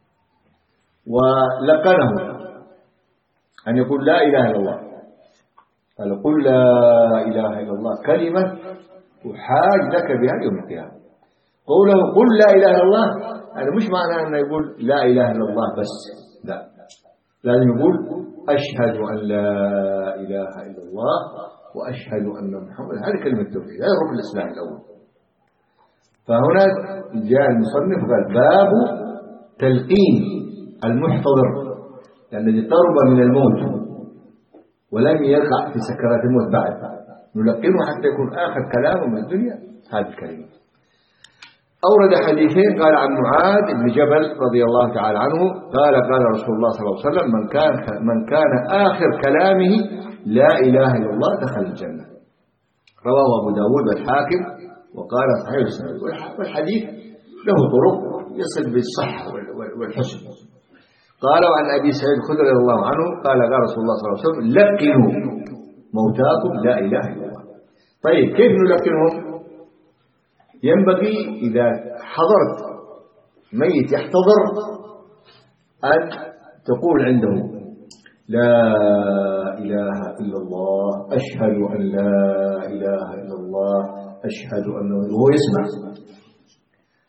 ولقنه أن يقول لا إله إلا الله، قال قل لا إله إلا الله كلمة أحاج لك بها يوم القيامة. قوله قل لا إله إلا الله هذا مش معناه أنه يقول لا إله إلا الله بس، لا، لازم يقول أشهد أن لا إله إلا الله وأشهد أن محمد، هذه كلمة التوحيد، هذا ركن الإسلام الأول. فهنا جاء المصنف قال باب تلقين المحتضر الذي قرب من الموت ولم يقع في سكرات الموت بعد، نلقنه حتى يكون آخر كلامه من الدنيا هذه الكلمة. أورد حديثين، قال عن معاذ بن جبل رضي الله تعالى عنه قال قال رسول الله صلى الله عليه وسلم من كان من كان آخر كلامه لا إله إلا الله دخل الجنة. رواه أبو داود والحاكم وقال صحيح السند، والحديث له طرق يصل بالصحة والحسن. قال عن أبي سعيد الخدري رضي الله عنه قال قال رسول الله صلى الله عليه وسلم لقنوا موتاكم لا إله إلا الله. طيب كيف نلقنهم؟ ينبغي إذا حضرت ميت يحتضر أن تقول عنده لا إله إلا الله، أشهد أن لا إله إلا الله، أشهد أنه، وهو يسمع.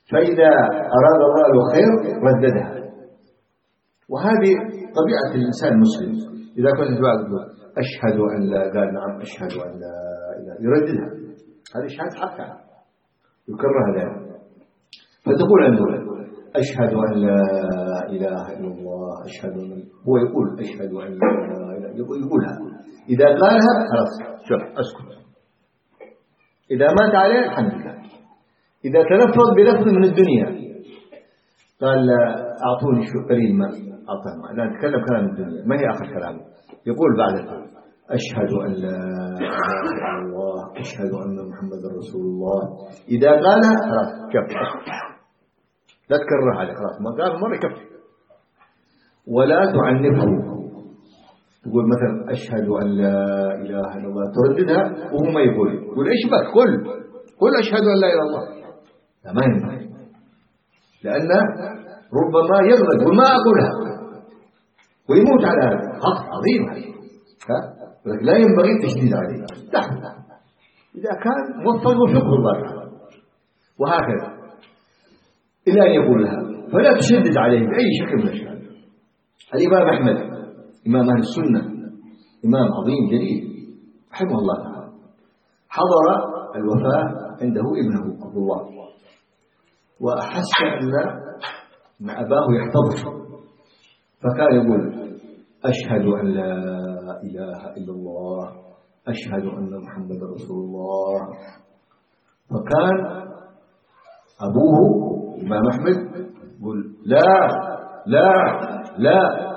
فإذا أراد الله له خير رددها. وهذه طبيعة الإنسان المسلم، إذا كنت تقول أشهد أن لا، قال نعم أشهد أن لا إله، يرددها. هذه شهادة حقها يكررها ذلك. فتقول أنه أشهد أن لا إله إلا الله، أشهد أن، هو يقول أشهد أن لا إله، يقولها. إذا قالها خلاص شوف أسكت. إذا مات عليه الحمد لله. إذا تلفظ بلفظ من الدنيا قال أعطوني شو قليل ما، أعطاه ما، لا نتكلم كلام الدنيا، من يأخذ كلامه؟ يقول بعد ذلك أشهد أن لا إله إلا الله، أشهد أن محمد رسول الله. إذا قالها خلاص كفي، لا تكرر عليه، خلاص ما قال مرة كفي. ولا تعنفه، تقول مثلا أشهد أن لا إله إلا الله، ترددها وهو ما يقول، يقول إيش بك، قل قل أشهد أن لا إله إلا الله. لا ما ينفع، لأن ربما يغلط وما أقولها ويموت على هذا، خطأ عظيم هذا. ولكن لا ينبغي التشديد عليه، لا، إذا كان موفق وفقه الله تعالى. وهكذا إلى أن يقول لها، فلا تشدد عليه بأي شكل من الأشكال. الإمام أحمد إمام أهل السنة، إمام عظيم جليل رحمه الله تعالى، حضر الوفاة عنده ابنه عبد الله، وأحس أن أباه يحتضر، فكان يقول أشهد أن لا إله إلا الله، أشهد أن محمد رسول الله. فكان أبوه الإمام أحمد يقول لا لا لا،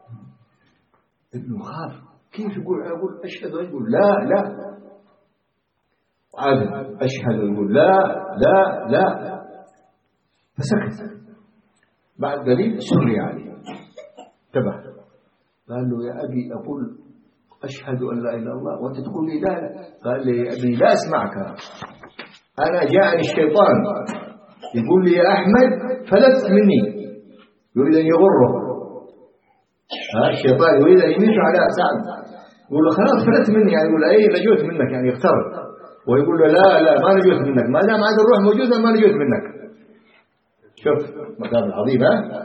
ابنه خاف، كيف يقول يقول أشهد، يقول لا لا، عاد أشهد يقول لا لا لا، فسكت. بعد قليل سري عليه، انتبه، قال له يا أبي أقول أشهد أن لا إله إلا الله وأنت تقول لي لا لا. قال لي يا أبي لا أسمعك، أنا جاءني الشيطان يقول لي يا أحمد فلت مني، يريد أن يغره، ها الشيطان يريد أن يميت على سعد، يقول له خلاص فلت مني، يعني يقول أي نجوت منك، يعني اغتر، ويقول له لا لا ما نجوت منك، ما دام هذا الروح موجودة ما نجوت منك. شوف مقام العظيم. ها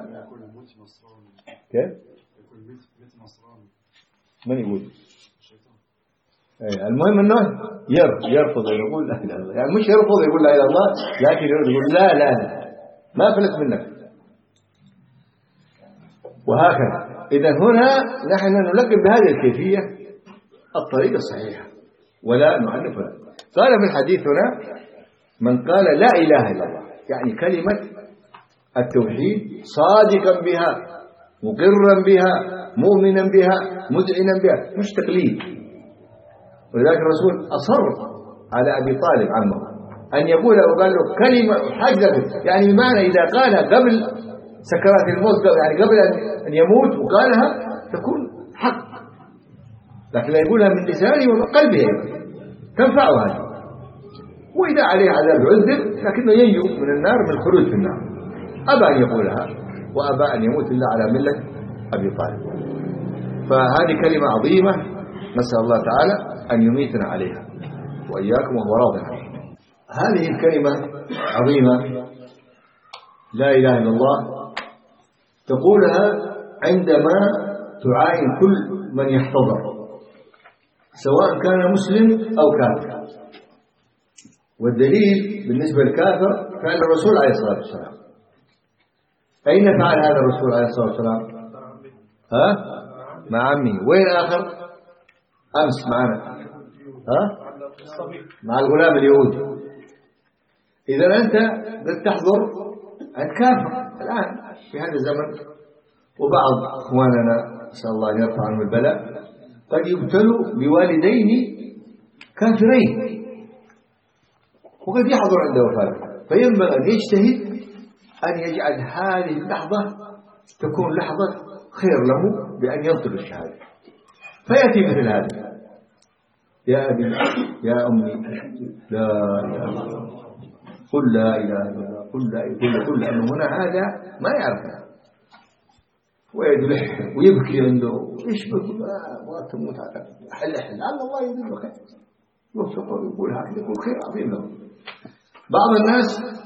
كيف من يقول؟ أيه. المهم انه يرفض يقول لا اله الا الله، يعني مش يرفض يقول لا اله الا الله، لكن يقول لا لا لا ما فلت منك. وهكذا. اذا هنا نحن نلقب بهذه الكيفيه الطريقه الصحيحه ولا نعنف. قال في الحديث هنا من قال لا اله الا الله، يعني كلمه التوحيد صادقا بها مقرا بها مؤمنا بها مذعنا بها، مش تقليد. ولذلك الرسول أصر على أبي طالب عمه أن يقول، وقال له كلمة حجة، يعني بمعنى إذا قالها قبل سكرات الموت، يعني قبل أن يموت وقالها تكون حق، لكن لا يقولها من لسانه ومن قلبه تنفعه هذا. وإذا عليه عذاب عذب، لكنه ينجو من النار، من الخروج في النار. أبى أن يقولها وأبى أن يموت إلا على ملة أبي طالب. فهذه كلمة عظيمة، نسأل الله تعالى أن يميتنا عليها وإياكم وهو راض عنها. هذه الكلمة عظيمة لا إله إلا الله تقولها عندما تعاين كل من يحتضر، سواء كان مسلم أو كافر. والدليل بالنسبة للكافر فعل الرسول عليه الصلاة والسلام. أين فعل هذا الرسول عليه الصلاة والسلام؟ ها؟ مع عمه. وين آخر؟ أمس معنا، ها؟ مع الغلام اليهودي. إذا أنت قد تحضر عند كافر الآن في هذا الزمن، وبعض إخواننا نسأل الله أن يرفع عنهم البلاء قد يبتلوا بوالدين كافرين وقد يحضر عند وفاته، فينبغي أن يجتهد أن يجعل هذه اللحظة تكون لحظة خير له بأن ينطق الشهادة. فيأتي مثل هذا، يا أبي يا أمي لا إله إلا الله، قل لا إله إلا الله، قل لا إله إلا، قل، أنه هنا هذا ما يعرفها ويدلح ويبكي عنده، إيش بك ما تموت على حل حل لعل الله يدل خير، يوفقه يقول هكذا يقول خير عظيم له. بعض الناس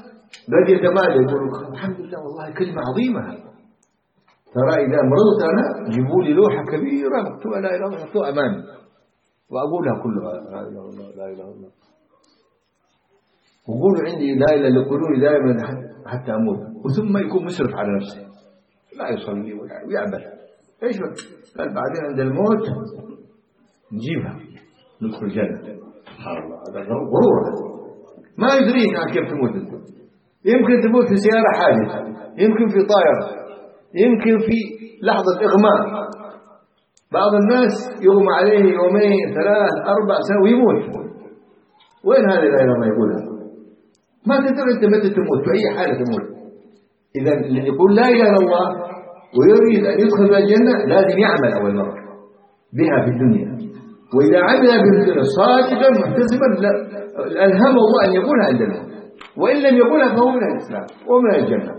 بدأ يتمادى يقول الحمد لله والله كلمة عظيمة. ترى إذا مرضت أنا جيبوا لي لوحة كبيرة مكتوبة لا إله إلا الله مكتوبة أمامي وأقولها كلها لا إله إلا الله لا إله إلا الله. وقولوا عندي لا إله إلا يقولوا لي دائما حتى أموت. وثم يكون مسرف على نفسه لا يصلي ويعبث. إيش قال بعدين عند الموت نجيبها ندخل الجنة. سبحان الله هذا غرور. ما يدريك عن كيف تموت أنت. يمكن تموت في سيارة حادثة، يمكن في طائرة، يمكن في لحظة إغماء. بعض الناس يغمى عليه يومين ثلاث أربع سنة ويموت. وين هذا لا إله ما يقولها؟ ما تدري أنت متى تموت في أي حالة تموت. إذا اللي يقول لا إله إلا الله ويريد أن يدخل الجنة لازم يعمل أول مرة بها في الدنيا. وإذا عمل بها في الدنيا صادقا محتسبا ألهم الله أن يقولها عند الموت. وإن لم يقولها فهو من الإسلام ومن الجنة.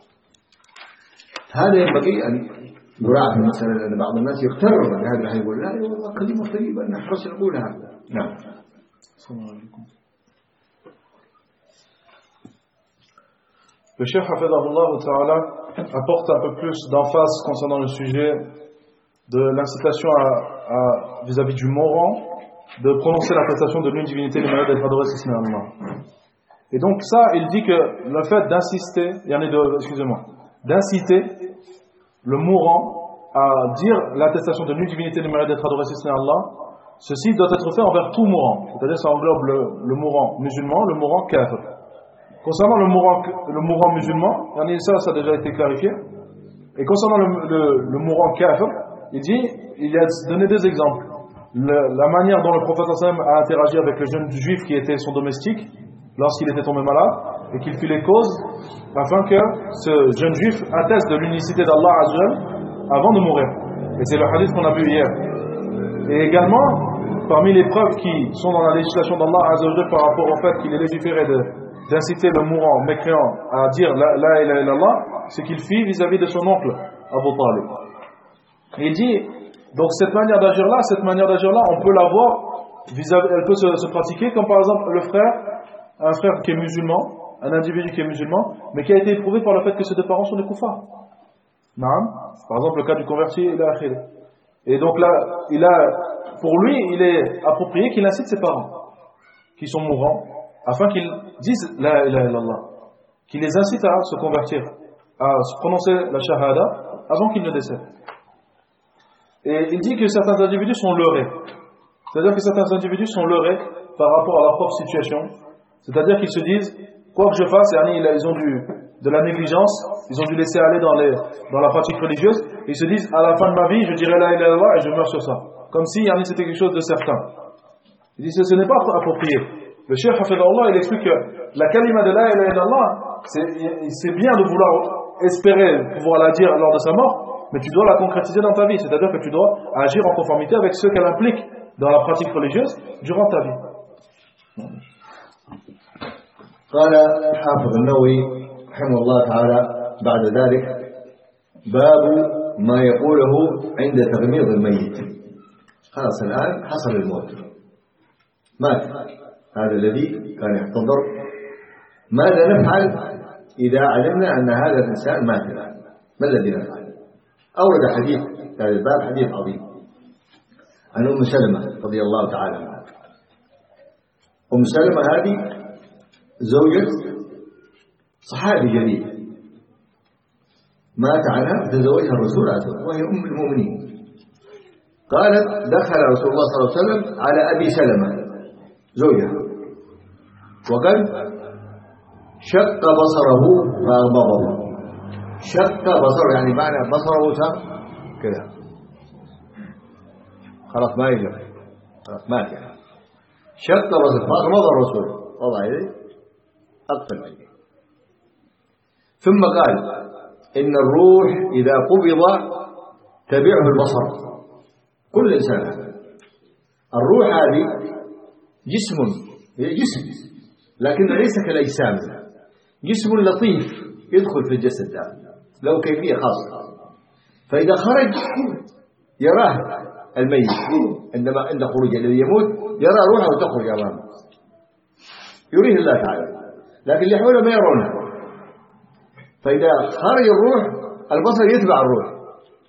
هذا ينبغي أن يراعى في المسألة لأن بعض الناس يغتر بهذا يقول لا والله كلمة طيبة نحرص نقولها. نعم. السلام عليكم. Le Cheikh Hafidahullah Ta'ala apporte un peu plus d'emphase concernant le sujet de l'incitation à, à, vis-à-vis du mourant de prononcer l'attestation de l'une divinité des malades d'être adoré si ce n'est Allah. Et donc ça, il dit que le fait d'insister, il y en a deux, excusez-moi, d'inciter le mourant à dire l'attestation de l'une divinité des malades d'être adoré si ce n'est Allah, ceci doit être fait envers tout mourant, c'est-à-dire ça englobe le, le mourant musulman, le mourant kafir. Concernant le mourant, le mourant musulman, ça, ça a déjà été clarifié. Et concernant le, le, le mourant kafir, il dit, il a donné deux exemples. Le, la manière dont le prophète sallam a interagi avec le jeune juif qui était son domestique, lorsqu'il était tombé malade, et qu'il fit les causes, afin que ce jeune juif atteste de l'unicité d'Allah Azzawajal avant de mourir. Et c'est le hadith qu'on a vu hier. Et également, parmi les preuves qui sont dans la législation d'Allah Azzawajal par rapport au fait qu'il est légiféré de d'inciter le mourant mécréant à dire la, la ilaha illallah, c'est qu'il fit vis-à-vis de son oncle Abu Talib. Et il dit, donc cette manière d'agir là, cette manière d'agir là, on peut l'avoir vis-à-vis, elle peut se, se pratiquer comme par exemple le frère, un frère qui est musulman, un individu qui est musulman, mais qui a été éprouvé par le fait que ses deux parents sont des koufars. Naam. Par exemple le cas du converti, il a akhiri. Et donc là, il a, pour lui, il est approprié qu'il incite ses parents, qui sont mourants, afin qu'ils disent la ilaha illallah, qu'ils les incitent à se convertir, à se prononcer la shahada avant qu'ils ne décèdent. Et il dit que certains individus sont leurrés, c'est-à-dire que certains individus sont leurrés par rapport à leur propre situation, c'est-à-dire qu'ils se disent quoi que je fasse, ils ont du, de la négligence, ils ont dû laisser aller dans, les, dans la pratique religieuse, et ils se disent à la fin de ma vie je dirai la ilaha illallah et je meurs sur ça, comme si c'était quelque chose de certain. Il dit ce, ce n'est pas approprié. Le Cheikh Hafidahullah, il explique que la kalima de la ilaha illallah, c'est bien de vouloir espérer pouvoir la dire lors de sa mort, mais tu dois la concrétiser dans ta vie, c'est-à-dire que tu dois agir en conformité avec ce qu'elle implique dans la pratique religieuse durant ta vie. قال حافظ النووي رحمه الله تعالى بعد ذلك باب ما يقوله عند تغميض الميت. خلاص الآن حصل الموت، مات هذا الذي كان يحتضر. ماذا نفعل إذا علمنا أن هذا الإنسان مات الآن؟ ما الذي نفعل؟ أورد حديث في هذا الباب حديث عظيم عن أم سلمة رضي الله تعالى عنها. أم سلمة هذه زوجة صحابي جليل مات عنها تزوجها الرسول عليه الصلاة والسلام وهي أم المؤمنين. قالت دخل رسول الله صلى الله عليه وسلم على أبي سلمة زوجها وقد شق بصره فأغمضه. شق بصره يعني معنى بصره صار كذا خلاص ما يجب خلاص مات يعني. شق بصره فأغمض الرسول وضع يديه أقفل عينيه ثم قال إن الروح إذا قبض تبعه البصر. كل إنسان الروح هذه جسم جسم لكن ليس كالأجسام، جسم لطيف يدخل في الجسد له كيفية خاصة، فإذا خرج يراه الميت عندما عند خروج الذي يموت يرى روحه تخرج أمامه يريه الله تعالى، لكن اللي حوله ما يرونه فإذا خرج الروح البصر يتبع الروح،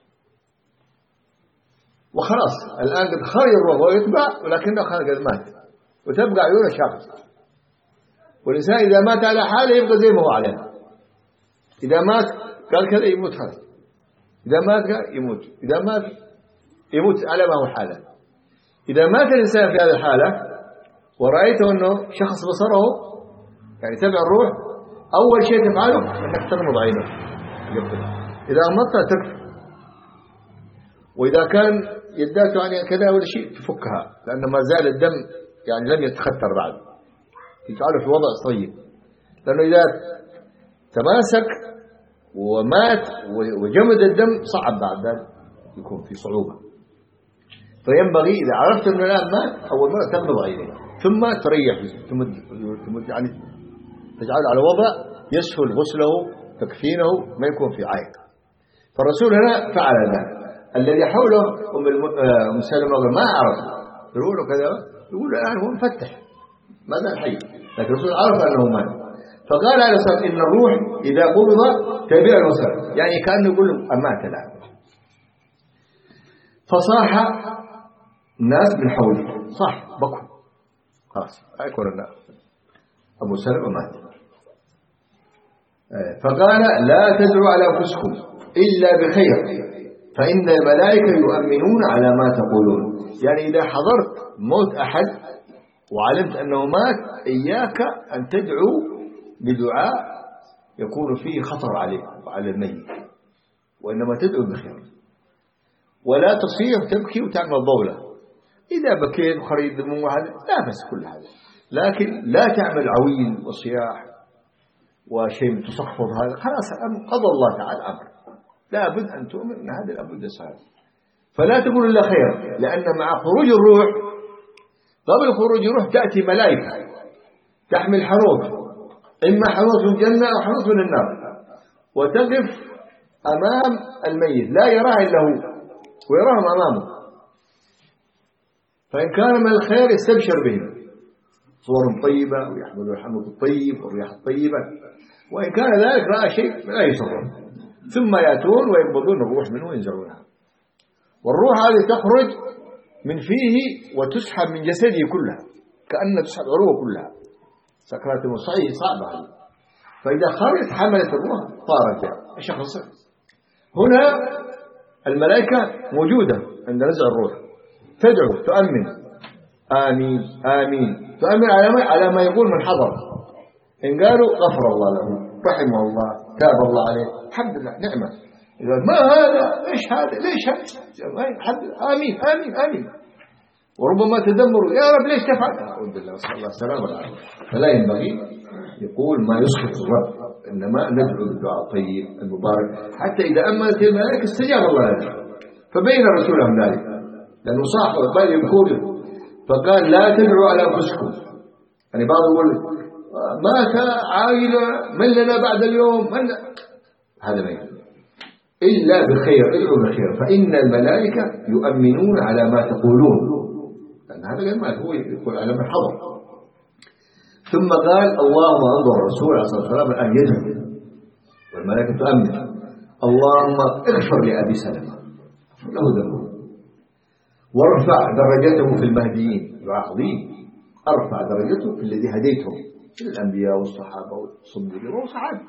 وخلاص الآن قد خرج الروح ويتبع، ولكنه خرج مات وتبقى عيونه شاخصة. والإنسان إذا مات على حاله يبقى زي ما هو عليها. إذا مات قال كذا يموت هذا، إذا مات قال يموت، إذا مات يموت على ما هو حاله. إذا مات الإنسان في هذه الحالة ورأيته أنه شخص بصره يعني تبع الروح، أول شيء تفعله أنك تغمض عينه. إذا غمضتها تكفر، وإذا كان يداته يعني كذا ولا شيء تفكها، لأن ما زال الدم يعني لم يتختر بعد، يجعله في وضع طيب. لأنه إذا تماسك ومات وجمد الدم صعب بعد ذلك يكون في صعوبة. فينبغي إذا عرفت أنه الآن مات أول مرة تغمض عينيه، ثم تريح تمد, تمد يعني تجعله على وضع يسهل غسله تكفينه ما يكون في عائق. فالرسول هنا فعل ذلك. الذي حوله أم سلمة ما عرف يقول له كذا، يقول الآن هو مفتح ما زال حي، لكن الرسول عرف أنه مات. فقال عليه الصلاة والسلام إن الروح إذا قبض تبع البصر، يعني كأنه يقول أمات الآن. فصاح الناس من حوله، صح بكوا خلاص أكبر الناس، أبو سلمة مات. فقال لا تدعوا على أنفسكم إلا بخير فإن الملائكة يؤمنون على ما تقولون. يعني إذا حضرت موت أحد وعلمت أنه مات إياك أن تدعو بدعاء يكون فيه خطر عليك وعلى الميت، وإنما تدعو بخير، ولا تصيح تبكي وتعمل ضولة. إذا بكيت وخرج دموع هذا لا بس كل هذا، لكن لا تعمل عويل وصياح وشيء تصفر، هذا خلاص قضى الله تعالى أمر، لا بد أن تؤمن أن هذا الأمر صحيح. فلا تقول إلا خير، لأن مع خروج الروح قبل خروج الروح تأتي ملائكة تحمل حنوط، إما حنوط من الجنة أو حنوط من النار، وتقف أمام الميت لا يراه إلا هو ويراهم أمامه. فإن كان من الخير يستبشر بهم، صور طيبة ويحملوا الحنوط الطيب والرياح الطيبة، وإن كان ذلك رأى شيء لا يسر، ثم يأتون ويقبضون الروح منه وينزعونها. والروح هذه تخرج من فيه وتسحب من جسده كلها، كأن تسحب عروه كلها، سكرات المصعي صعبة. فإذا خرجت حملت الروح طارت الشخص. هنا الملائكة موجودة عند نزع الروح، تدعو تؤمن آمين آمين، تؤمن على ما, على ما يقول من حضر. إن قالوا غفر الله له رحمه الله تاب الله عليه الحمد لله نعمة. إذا ما هذا إيش هذا ليش هذا آمين آمين آمين، وربما تدمروا يا رب ليش تفعل، أعوذ بالله صلى الله عليه وسلم. فلا ينبغي يقول ما يسخط الرب، إنما ندعو بالدعاء الطيب المبارك. حتى إذا أمنت الملائكة استجاب الله لنا، فبين رسولهم ذلك لأنه صاحب بل يمكوله. فقال لا تدعوا على أنفسكم، يعني بعض يقول مات عائلة من لنا بعد اليوم من لا. هذا ما يقول إلا بخير، ادعوا بخير فإن الملائكة يؤمنون على ما تقولون، لأن هذا المال هو يقول على من حضر. ثم قال اللهم انظر الرسول عليه الصلاة والسلام الآن يدعو والملائكة تؤمن اللهم اغفر لأبي سلمة له ذنبه وارفع درجته في المهديين، دعاء عظيم، ارفع درجته في الذي هديتهم من الأنبياء والصحابة والصديقين والصحابة،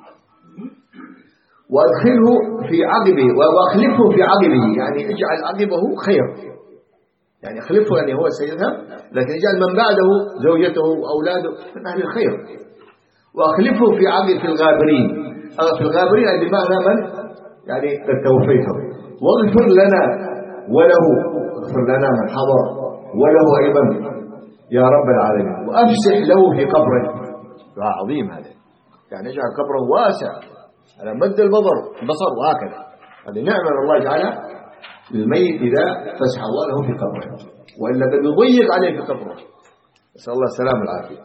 وادخله في عقبه واخلفه في عقبه، يعني اجعل عقبه خير، يعني اخلفه يعني هو سيذهب لكن اجعل من بعده زوجته واولاده من اهل الخير، واخلفه في عقب في الغابرين. في الغابرين يعني بمعنى من يعني قد توفيته، واغفر لنا وله، اغفر لنا من حضر وله ايضا يا رب العالمين، وافسح له في قبره. دعاء عظيم هذا، يعني اجعل قبره واسع على مد البصر البصر وهكذا. هذه نعمة الله يجعلها للميت إذا فسح الله له في قبره، وإلا قد يضيق عليه في قبره، نسأل الله السلامة والعافية.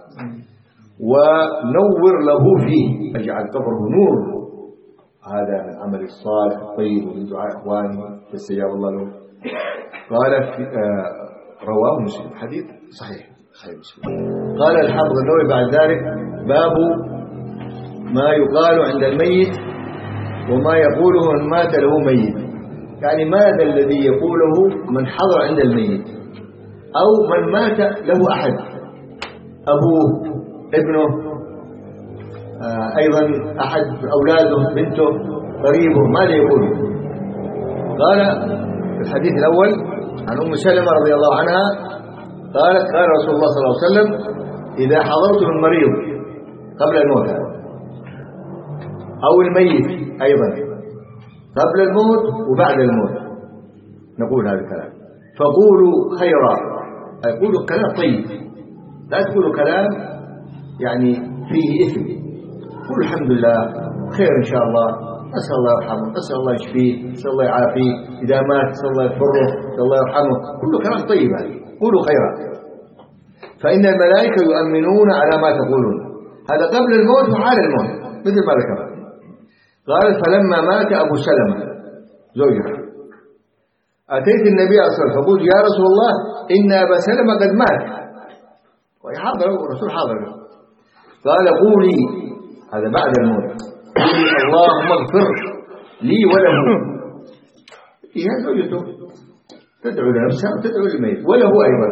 ونور له فيه، اجعل قبره نور، هذا من عمل الصالح الطيب ومن دعاء إخوانه فاستجاب الله له. قال في آه رواه مسلم، حديث صحيح صحيح مسلم. قال الحافظ النووي بعد ذلك باب ما يقال عند الميت وما يقوله من مات له ميت. يعني ماذا الذي يقوله من حضر عند الميت أو من مات له أحد، أبوه، ابنه، آه أيضا أحد أولاده، بنته، قريبه، ماذا يقوله؟ قال في الحديث الأول عن أم سلمة رضي الله عنها قالت قال رسول الله صلى الله عليه وسلم إذا حضرتم المريض قبل الموت أو الميت أيضا قبل الموت وبعد الموت نقول هذا الكلام، فقولوا خيرا، يقولوا كلام طيب، لا تقولوا كلام يعني فيه إثم. قولوا الحمد لله خير إن شاء الله، أسأل الله يرحمه، أسأل الله يشفيه، أسأل الله يعافيه، إذا مات أسأل الله يغفره، أسأل الله يرحمه، كله كلام طيب هذا. قولوا خيرا فإن الملائكة يؤمنون على ما تقولون. هذا قبل الموت وحال الموت مثل ما ذكر. قال فلما مات أبو سلمة زوجها أتيت النبي صلى الله عليه وسلم فقلت يا رسول الله إن أبا سلمة قد مات، وهي حاضر والرسول حاضر. قال قولي، هذا بعد الموت، قولي اللهم اغفر لي وله. هي زوجته تدعو لنفسها وتدعو للميت وله أيضا،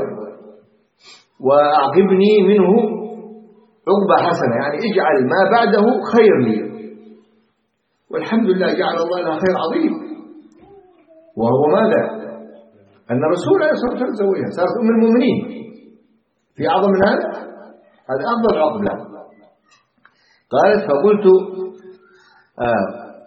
وأعقبني منه عقبة حسنة، يعني اجعل ما بعده خير لي. والحمد لله جعل الله لها خير عظيم، وهو ماذا؟ أن الرسول عليه الصلاة والسلام زوجها صارت أم المؤمنين. في أعظم من هذا؟ هذا أفضل عقب له. قالت فقلت آه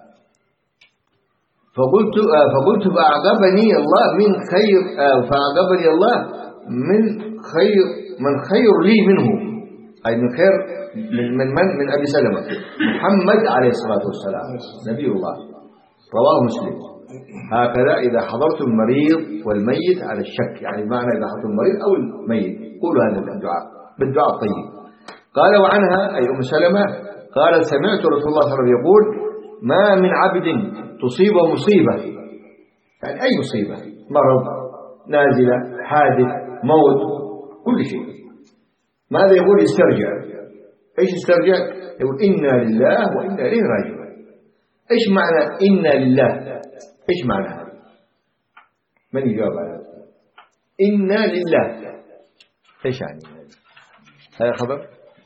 فقلت آه فقلت فأعقبني الله من خير آه فأعقبني الله من خير من خير لي منه، أي من خير من من من أبي سلمة محمد عليه الصلاة والسلام نبي الله. رواه مسلم. هكذا إذا حضرتم المريض والميت على الشك، يعني معنى إذا حضرتم المريض أو الميت قولوا هذا الدعاء بالدعاء الطيب. قال وعنها أي أم سلمة قال سمعت رسول الله صلى الله عليه وسلم يقول ما من عبد تصيبه مصيبة، يعني أي مصيبة، مرض، نازلة، حادث، موت، كل شيء، ماذا يقول؟ يسترجع. ايش يسترجع؟ يقول إنا لله وإنا إليه راجعون. ايش معنى إنا لله؟ ايش معنى هذا؟ من يجاوب على هذا؟ إنا لله ايش يعني هذا خبر؟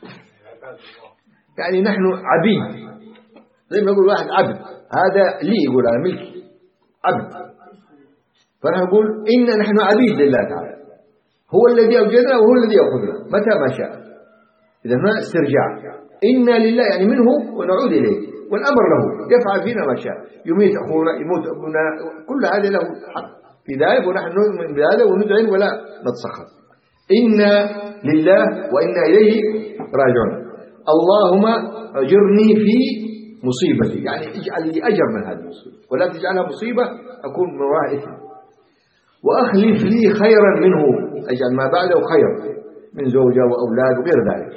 يعني نحن عبيد، زي ما يقول واحد عبد، هذا لي، يقول أنا ملكي عبد، فنحن نقول إنا نحن عبيد لله تعالى، هو الذي أوجدنا وهو الذي يأخذنا متى ما شاء. إذا ما استرجاع، إنا لله يعني منه ونعود إليه، والأمر له يفعل فينا ما شاء، يميت أخونا، يموت أبونا، كل هذا له حق في ذلك، ونحن نؤمن بهذا وندعي ولا نتسخط. إنا لله وإنا إليه راجعون. اللهم أجرني في مصيبتي، يعني اجعل لي أجر من هذه المصيبة ولا تجعلها مصيبة أكون من وراء إثم، وأخلف لي خيرا منه، أجعل ما بعده خير من زوجة وأولاد وغير ذلك.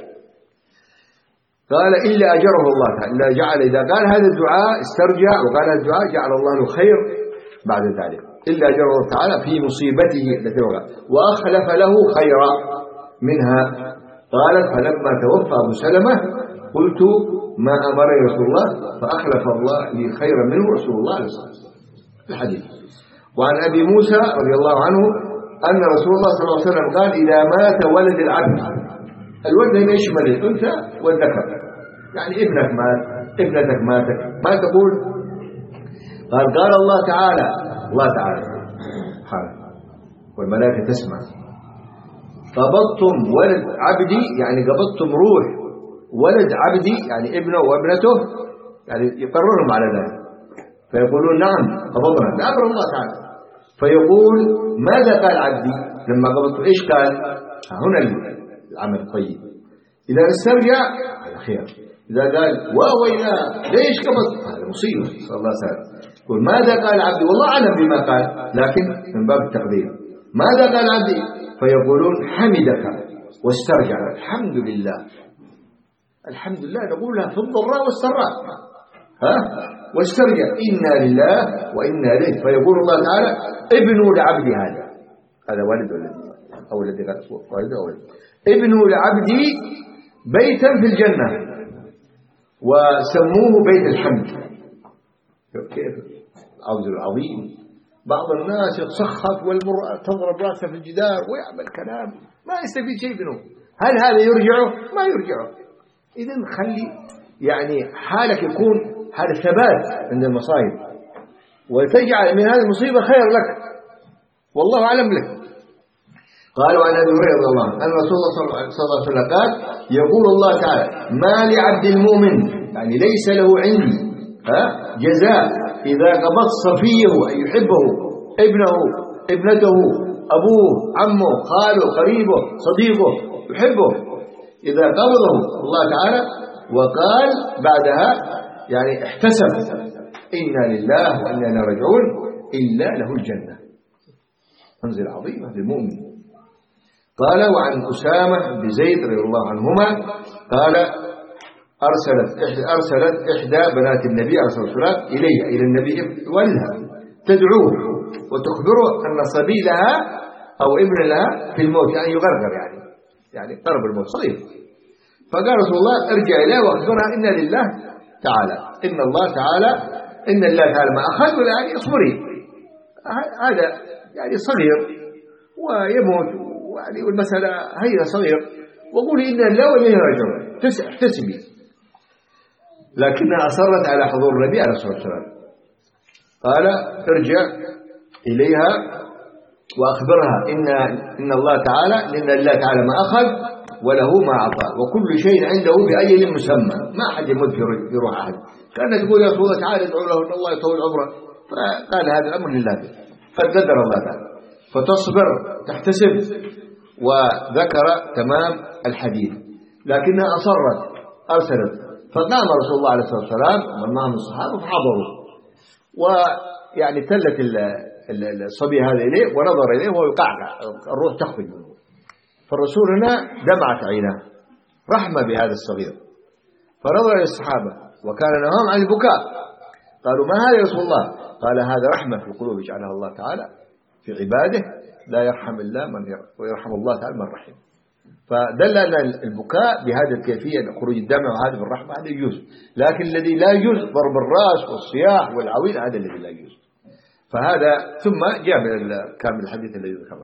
قال إلا أجره الله تعالى، إلا جعل إذا قال هذا الدعاء استرجع وقال هذا الدعاء جعل الله له خير بعد ذلك. إلا أجره الله تعالى في مصيبته التي وقع وأخلف له خيرا منها. قالت فلما توفى أبو سلمة قلت ما أمرني رسول الله فأخلف الله لي خيرا منه رسول الله عليه الصلاة والسلام. الحديث. وعن أبي موسى رضي الله عنه أن رسول الله صلى الله عليه وسلم قال إذا مات ولد العبد، الولد هنا يشمل الأنثى والذكر، يعني ابنك مات، ابنتك ماتت، ما تقول قال قال الله تعالى، الله تعالى سبحانه والملائكة تسمع قبضتم ولد عبدي، يعني قبضتم روح ولد عبدي، يعني ابنه وابنته، يعني يقررهم على ذلك، فيقولون نعم قبضنا بأمر الله تعالى. فيقول ماذا قال عبدي لما قبضت؟ ايش قال؟ هنا العمل الطيب. إذا استرجع هذا خير، إذا قال وويلا ليش قبضت هذا مصيبة، صلى الله عليه وسلم. يقول ماذا قال عبدي؟ والله أعلم بما قال، لكن من باب التقدير. ماذا قال عبدي؟ فيقولون حمدك واسترجع، الحمد لله، الحمد لله نقولها في الضراء والسراء، ها واسترجع إنا لله وإنا إليه. فيقول الله تعالى ابنوا لعبدي هذا، هذا والد الذي أو الذي قال والد أو ولد، ابنوا لعبدي بيتا في الجنة وسموه بيت الحمد. كيف عوز العظيم. بعض الناس يتسخط والمرأة تضرب رأسها في الجدار ويعمل كلام ما يستفيد شيء منه. هل هذا يرجعه؟ ما يرجعه. إذن خلي يعني حالك يكون حال ثبات عند المصائب، وتجعل من هذه المصيبة خير لك والله أعلم لك. قالوا عن أبي هريرة رضي الله عنه أن رسول الله صلى الله عليه وسلم قال يقول الله تعالى ما لعبد المؤمن، يعني ليس له عندي جزاء إذا قبض صفيه أن يحبه ابنه ابنته أبوه عمه خاله قريبه صديقه يحبه، إذا قبضه الله تعالى وقال بعدها يعني احتسب إنا لله وإنا إليه راجعون إلا له الجنة. منزل عظيمة للمؤمن. قال وعن أسامة بن زيد رضي الله عنهما قال أرسلت أرسلت إحدى بنات النبي عليه الصلاة والسلام إليه إلى النبي والدها تدعوه وتخبره أن صبي لها أو ابن لها في الموت، يعني يغرغر يعني يعني قرب الموت صغير. فقال رسول الله ارجع إليه وأخبرها إن لله تعالى إن الله تعالى إن الله تعالى ما أخذ ولا يعني اصبري، هذا يعني صغير ويموت يعني والمسألة هي صغير، وقولي إن الله وإليه راجعون احتسبي. لكنها أصرت على حضور النبي عليه الصلاة والسلام. قال ارجع إليها وأخبرها إن إن الله تعالى لأن الله تعالى ما أخذ وله ما أعطى وكل شيء عنده بأجل مسمى، ما أحد يموت في روح أحد. كانت تقول يا رسول الله تعالى ادعو له أن الله يطول عمره، فقال هذا الأمر لله قد قدر الله تعالى فتصبر تحتسب. وذكر تمام الحديث لكنها أصرت أرسلت. فقام رسول الله عليه الصلاة والسلام ومن معهم الصحابة فحضروا، ويعني تلت الصبي هذا إليه ونظر إليه وهو يقعقع الروح تخرج منه. فالرسول هنا دمعت عيناه رحمة بهذا الصغير، فنظر إلى الصحابة وكان نهاهم عن البكاء. قالوا ما هذا يا رسول الله؟ قال هذا رحمة في القلوب يجعلها الله تعالى في عباده، لا يرحم الله من ويرحم الله تعالى من رحم. فدل أن البكاء بهذه الكيفية خروج الدمع وهذا بالرحمة هذا يجوز، لكن الذي لا يجوز ضرب الرأس والصياح والعويل هذا الذي لا يجوز. فهذا ثم جاء من كامل الحديث الذي ذكره.